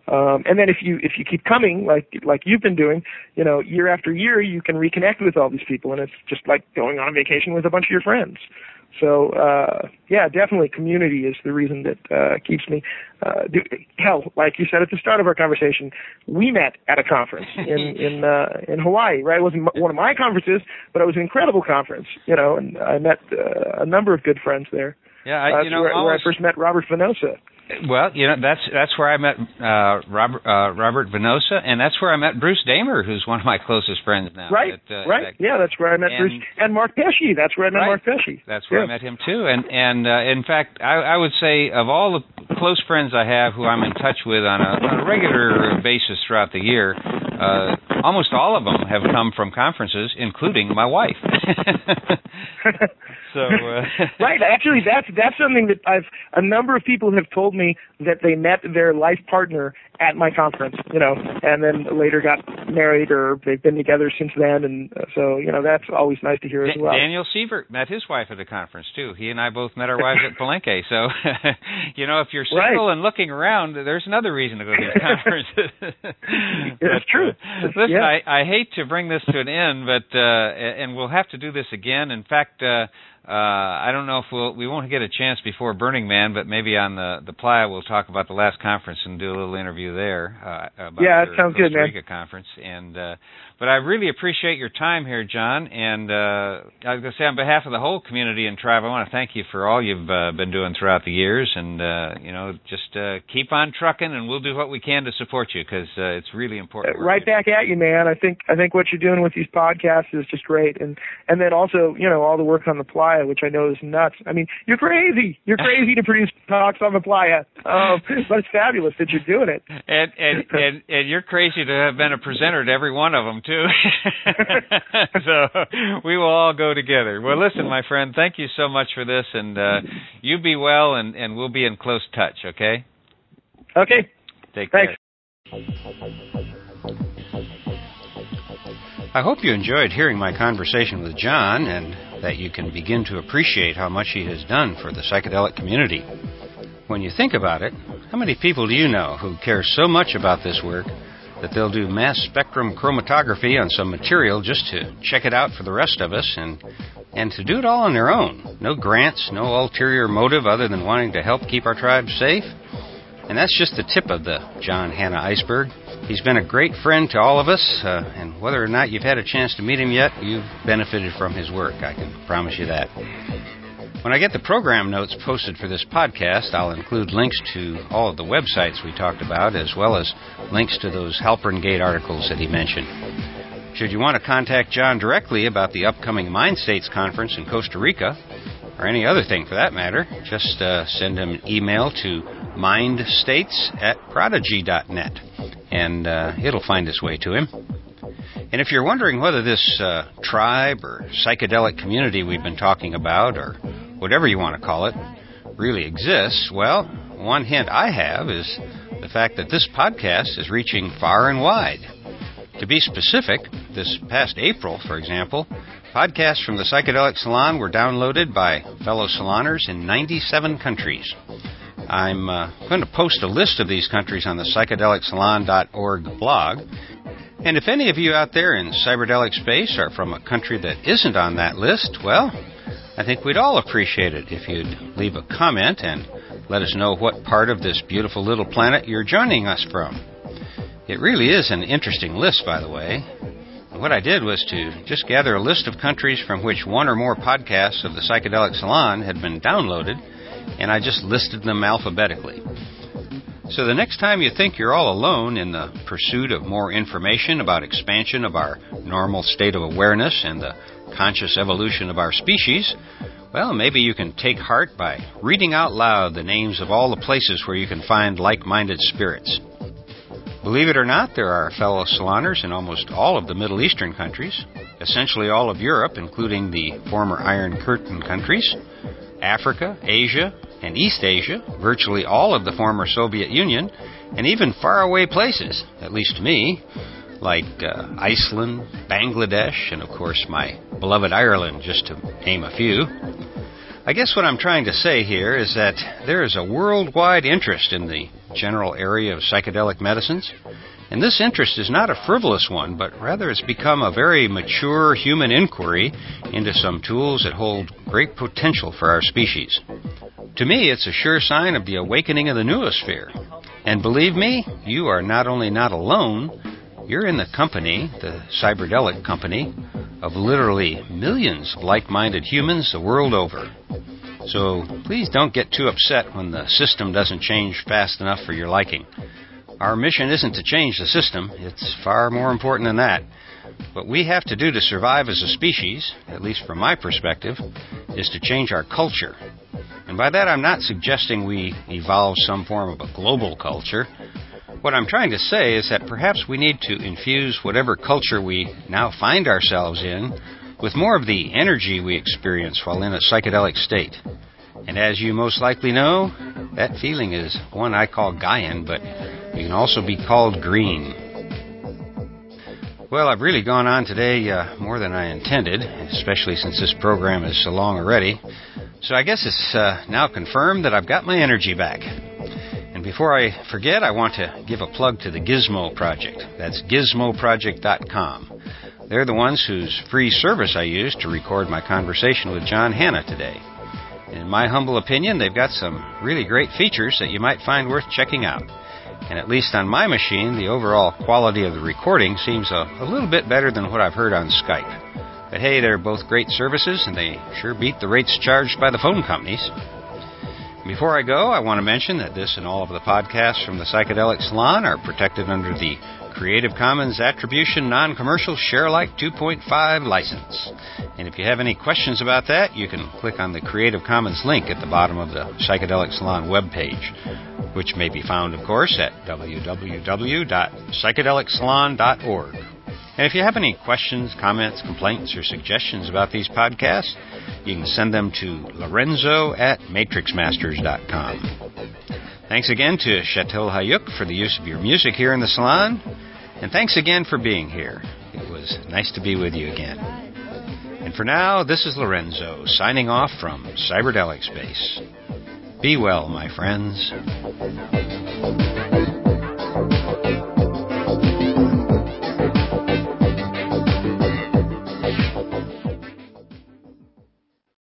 Speaker 4: Um, and then if you if you keep coming like like you've been doing, you know, year after year, you can reconnect with all these people, and it's just like going on vacation with a bunch of your friends. So uh, yeah, definitely community is the reason that uh, keeps me. Uh, do, hell, like you said at the start of our conversation, we met at a conference in in uh, in Hawaii. Right, it wasn't one of my conferences, but it was an incredible conference. You know, and I met uh, a number of good friends there.
Speaker 3: Yeah, I,
Speaker 4: uh,
Speaker 3: you know,
Speaker 4: where,
Speaker 3: always,
Speaker 4: where I first met Robert Venosa.
Speaker 3: Well, you know, that's that's where I met uh, Robert uh, Robert Venosa, and that's where I met Bruce Damer, who's one of my closest friends now.
Speaker 4: Right,
Speaker 3: at, uh,
Speaker 4: right.
Speaker 3: at,
Speaker 4: yeah, that's where I met
Speaker 3: and,
Speaker 4: Bruce and Mark Pesce. That's where I met
Speaker 3: right.
Speaker 4: Mark Pesce.
Speaker 3: That's where
Speaker 4: yeah.
Speaker 3: I met him too. And and uh, in fact, I, I would say of all the close friends I have who I'm in touch with on a, on a regular basis throughout the year, uh, almost all of them have come from conferences, including my wife. So uh,
Speaker 4: right, actually, that's that's something that I've a number of people have told me that they met their life partner at my conference, you know, and then later got married or they've been together since then, and uh, so you know that's always nice to hear as well.
Speaker 3: Daniel Sievert met his wife at the conference too. He and I both met our wives at Palenque. So you know, if you're single right. and looking around, there's another reason to go to these conferences.
Speaker 4: That's
Speaker 3: but,
Speaker 4: true.
Speaker 3: Uh, listen,
Speaker 4: yeah.
Speaker 3: I, I hate to bring this to an end, but uh, and we'll have to do this again. In fact. Uh, Uh, I don't know if we'll we won't get a chance before Burning Man, but maybe on the the Playa we'll talk about the last conference and do a little interview there. Uh, about
Speaker 4: yeah, that
Speaker 3: your
Speaker 4: sounds
Speaker 3: Costa
Speaker 4: good, man.
Speaker 3: Rica conference. And uh, but I really appreciate your time here, John. And uh, I was going to say on behalf of the whole community and tribe, I want to thank you for all you've uh, been doing throughout the years. And uh, you know, just uh, keep on trucking, and we'll do what we can to support you because uh, it's really important.
Speaker 4: Uh, right back at you, man. I think I think what you're doing with these podcasts is just great, and and then also you know all the work on the Playa, which I know is nuts. I mean, you're crazy. You're crazy to produce talks on the Playa, um, but it's fabulous that you're doing it.
Speaker 3: And and and and you're crazy to have been a presenter to every one of them too. So we will all go together. Well, listen, my friend, thank you so much for this, and uh, you be well, and and we'll be in close touch. Okay.
Speaker 4: Okay.
Speaker 3: Take
Speaker 4: Thanks.
Speaker 3: care.
Speaker 2: I hope you enjoyed hearing my conversation with John and that you can begin to appreciate how much he has done for the psychedelic community. When you think about it, how many people do you know who care so much about this work that they'll do mass spectrum chromatography on some material just to check it out for the rest of us and and to do it all on their own? No grants, no ulterior motive other than wanting to help keep our tribe safe? And that's just the tip of the John Hanna iceberg. He's been a great friend to all of us, uh, and whether or not you've had a chance to meet him yet, you've benefited from his work, I can promise you that. When I get the program notes posted for this podcast, I'll include links to all of the websites we talked about, as well as links to those Halpern Gate articles that he mentioned. Should you want to contact John directly about the upcoming Mind States Conference in Costa Rica, or any other thing for that matter, just uh, send him an email to mindstates at prodigy dot net, and uh, it'll find its way to him. And if you're wondering whether this uh, tribe or psychedelic community we've been talking about, or whatever you want to call it, really exists, well, one hint I have is the fact that this podcast is reaching far and wide. To be specific, this past April, for example, podcasts from the Psychedelic Salon were downloaded by fellow saloners in ninety-seven countries. I'm uh, going to post a list of these countries on the psychedelic salon dot org blog. And if any of you out there in cyberdelic space are from a country that isn't on that list, well, I think we'd all appreciate it if you'd leave a comment and let us know what part of this beautiful little planet you're joining us from. It really is an interesting list, by the way. What I did was to just gather a list of countries from which one or more podcasts of the Psychedelic Salon had been downloaded, and I just listed them alphabetically. So the next time you think you're all alone in the pursuit of more information about expansion of our normal state of awareness and the conscious evolution of our species, well, maybe you can take heart by reading out loud the names of all the places where you can find like-minded spirits. Believe it or not, there are fellow saloners in almost all of the Middle Eastern countries, essentially all of Europe, including the former Iron Curtain countries, Africa, Asia, and East Asia, virtually all of the former Soviet Union, and even faraway places, at least to me, like uh, Iceland, Bangladesh, and of course my beloved Ireland, just to name a few. I guess what I'm trying to say here is that there is a worldwide interest in the general area of psychedelic medicines. And this interest is not a frivolous one, but rather it's become a very mature human inquiry into some tools that hold great potential for our species. To me, it's a sure sign of the awakening of the noosphere. And believe me, you are not only not alone, you're in the company, the Cyberdelic company, of literally millions of like-minded humans the world over. So please don't get too upset when the system doesn't change fast enough for your liking. Our mission isn't to change the system. It's far more important than that. What we have to do to survive as a species, at least from my perspective, is to change our culture. And by that, I'm not suggesting we evolve some form of a global culture. What I'm trying to say is that perhaps we need to infuse whatever culture we now find ourselves in with more of the energy we experience while in a psychedelic state. And as you most likely know, that feeling is one I call Gaian, but it can also be called green. Well, I've really gone on today uh, more than I intended, especially since this program is so long already. So I guess it's uh, now confirmed that I've got my energy back. And before I forget, I want to give a plug to the Gizmo Project. That's gizmo project dot com. They're the ones whose free service I used to record my conversation with John Hanna today. In my humble opinion, they've got some really great features that you might find worth checking out. And at least on my machine, the overall quality of the recording seems a, a little bit better than what I've heard on Skype. But hey, they're both great services, and they sure beat the rates charged by the phone companies. Before I go, I want to mention that this and all of the podcasts from the Psychedelic Salon are protected under the Creative Commons Attribution Non-Commercial Share-alike two point five license. And if you have any questions about that, you can click on the Creative Commons link at the bottom of the Psychedelic Salon webpage, which may be found, of course, at w w w dot psychedelic salon dot org. And if you have any questions, comments, complaints, or suggestions about these podcasts, you can send them to Lorenzo at matrix masters dot com. Thanks again to Chateau Hayuk for the use of your music here in the salon. And thanks again for being here. It was nice to be with you again. And for now, this is Lorenzo, signing off from Cyberdelic Space. Be well, my friends.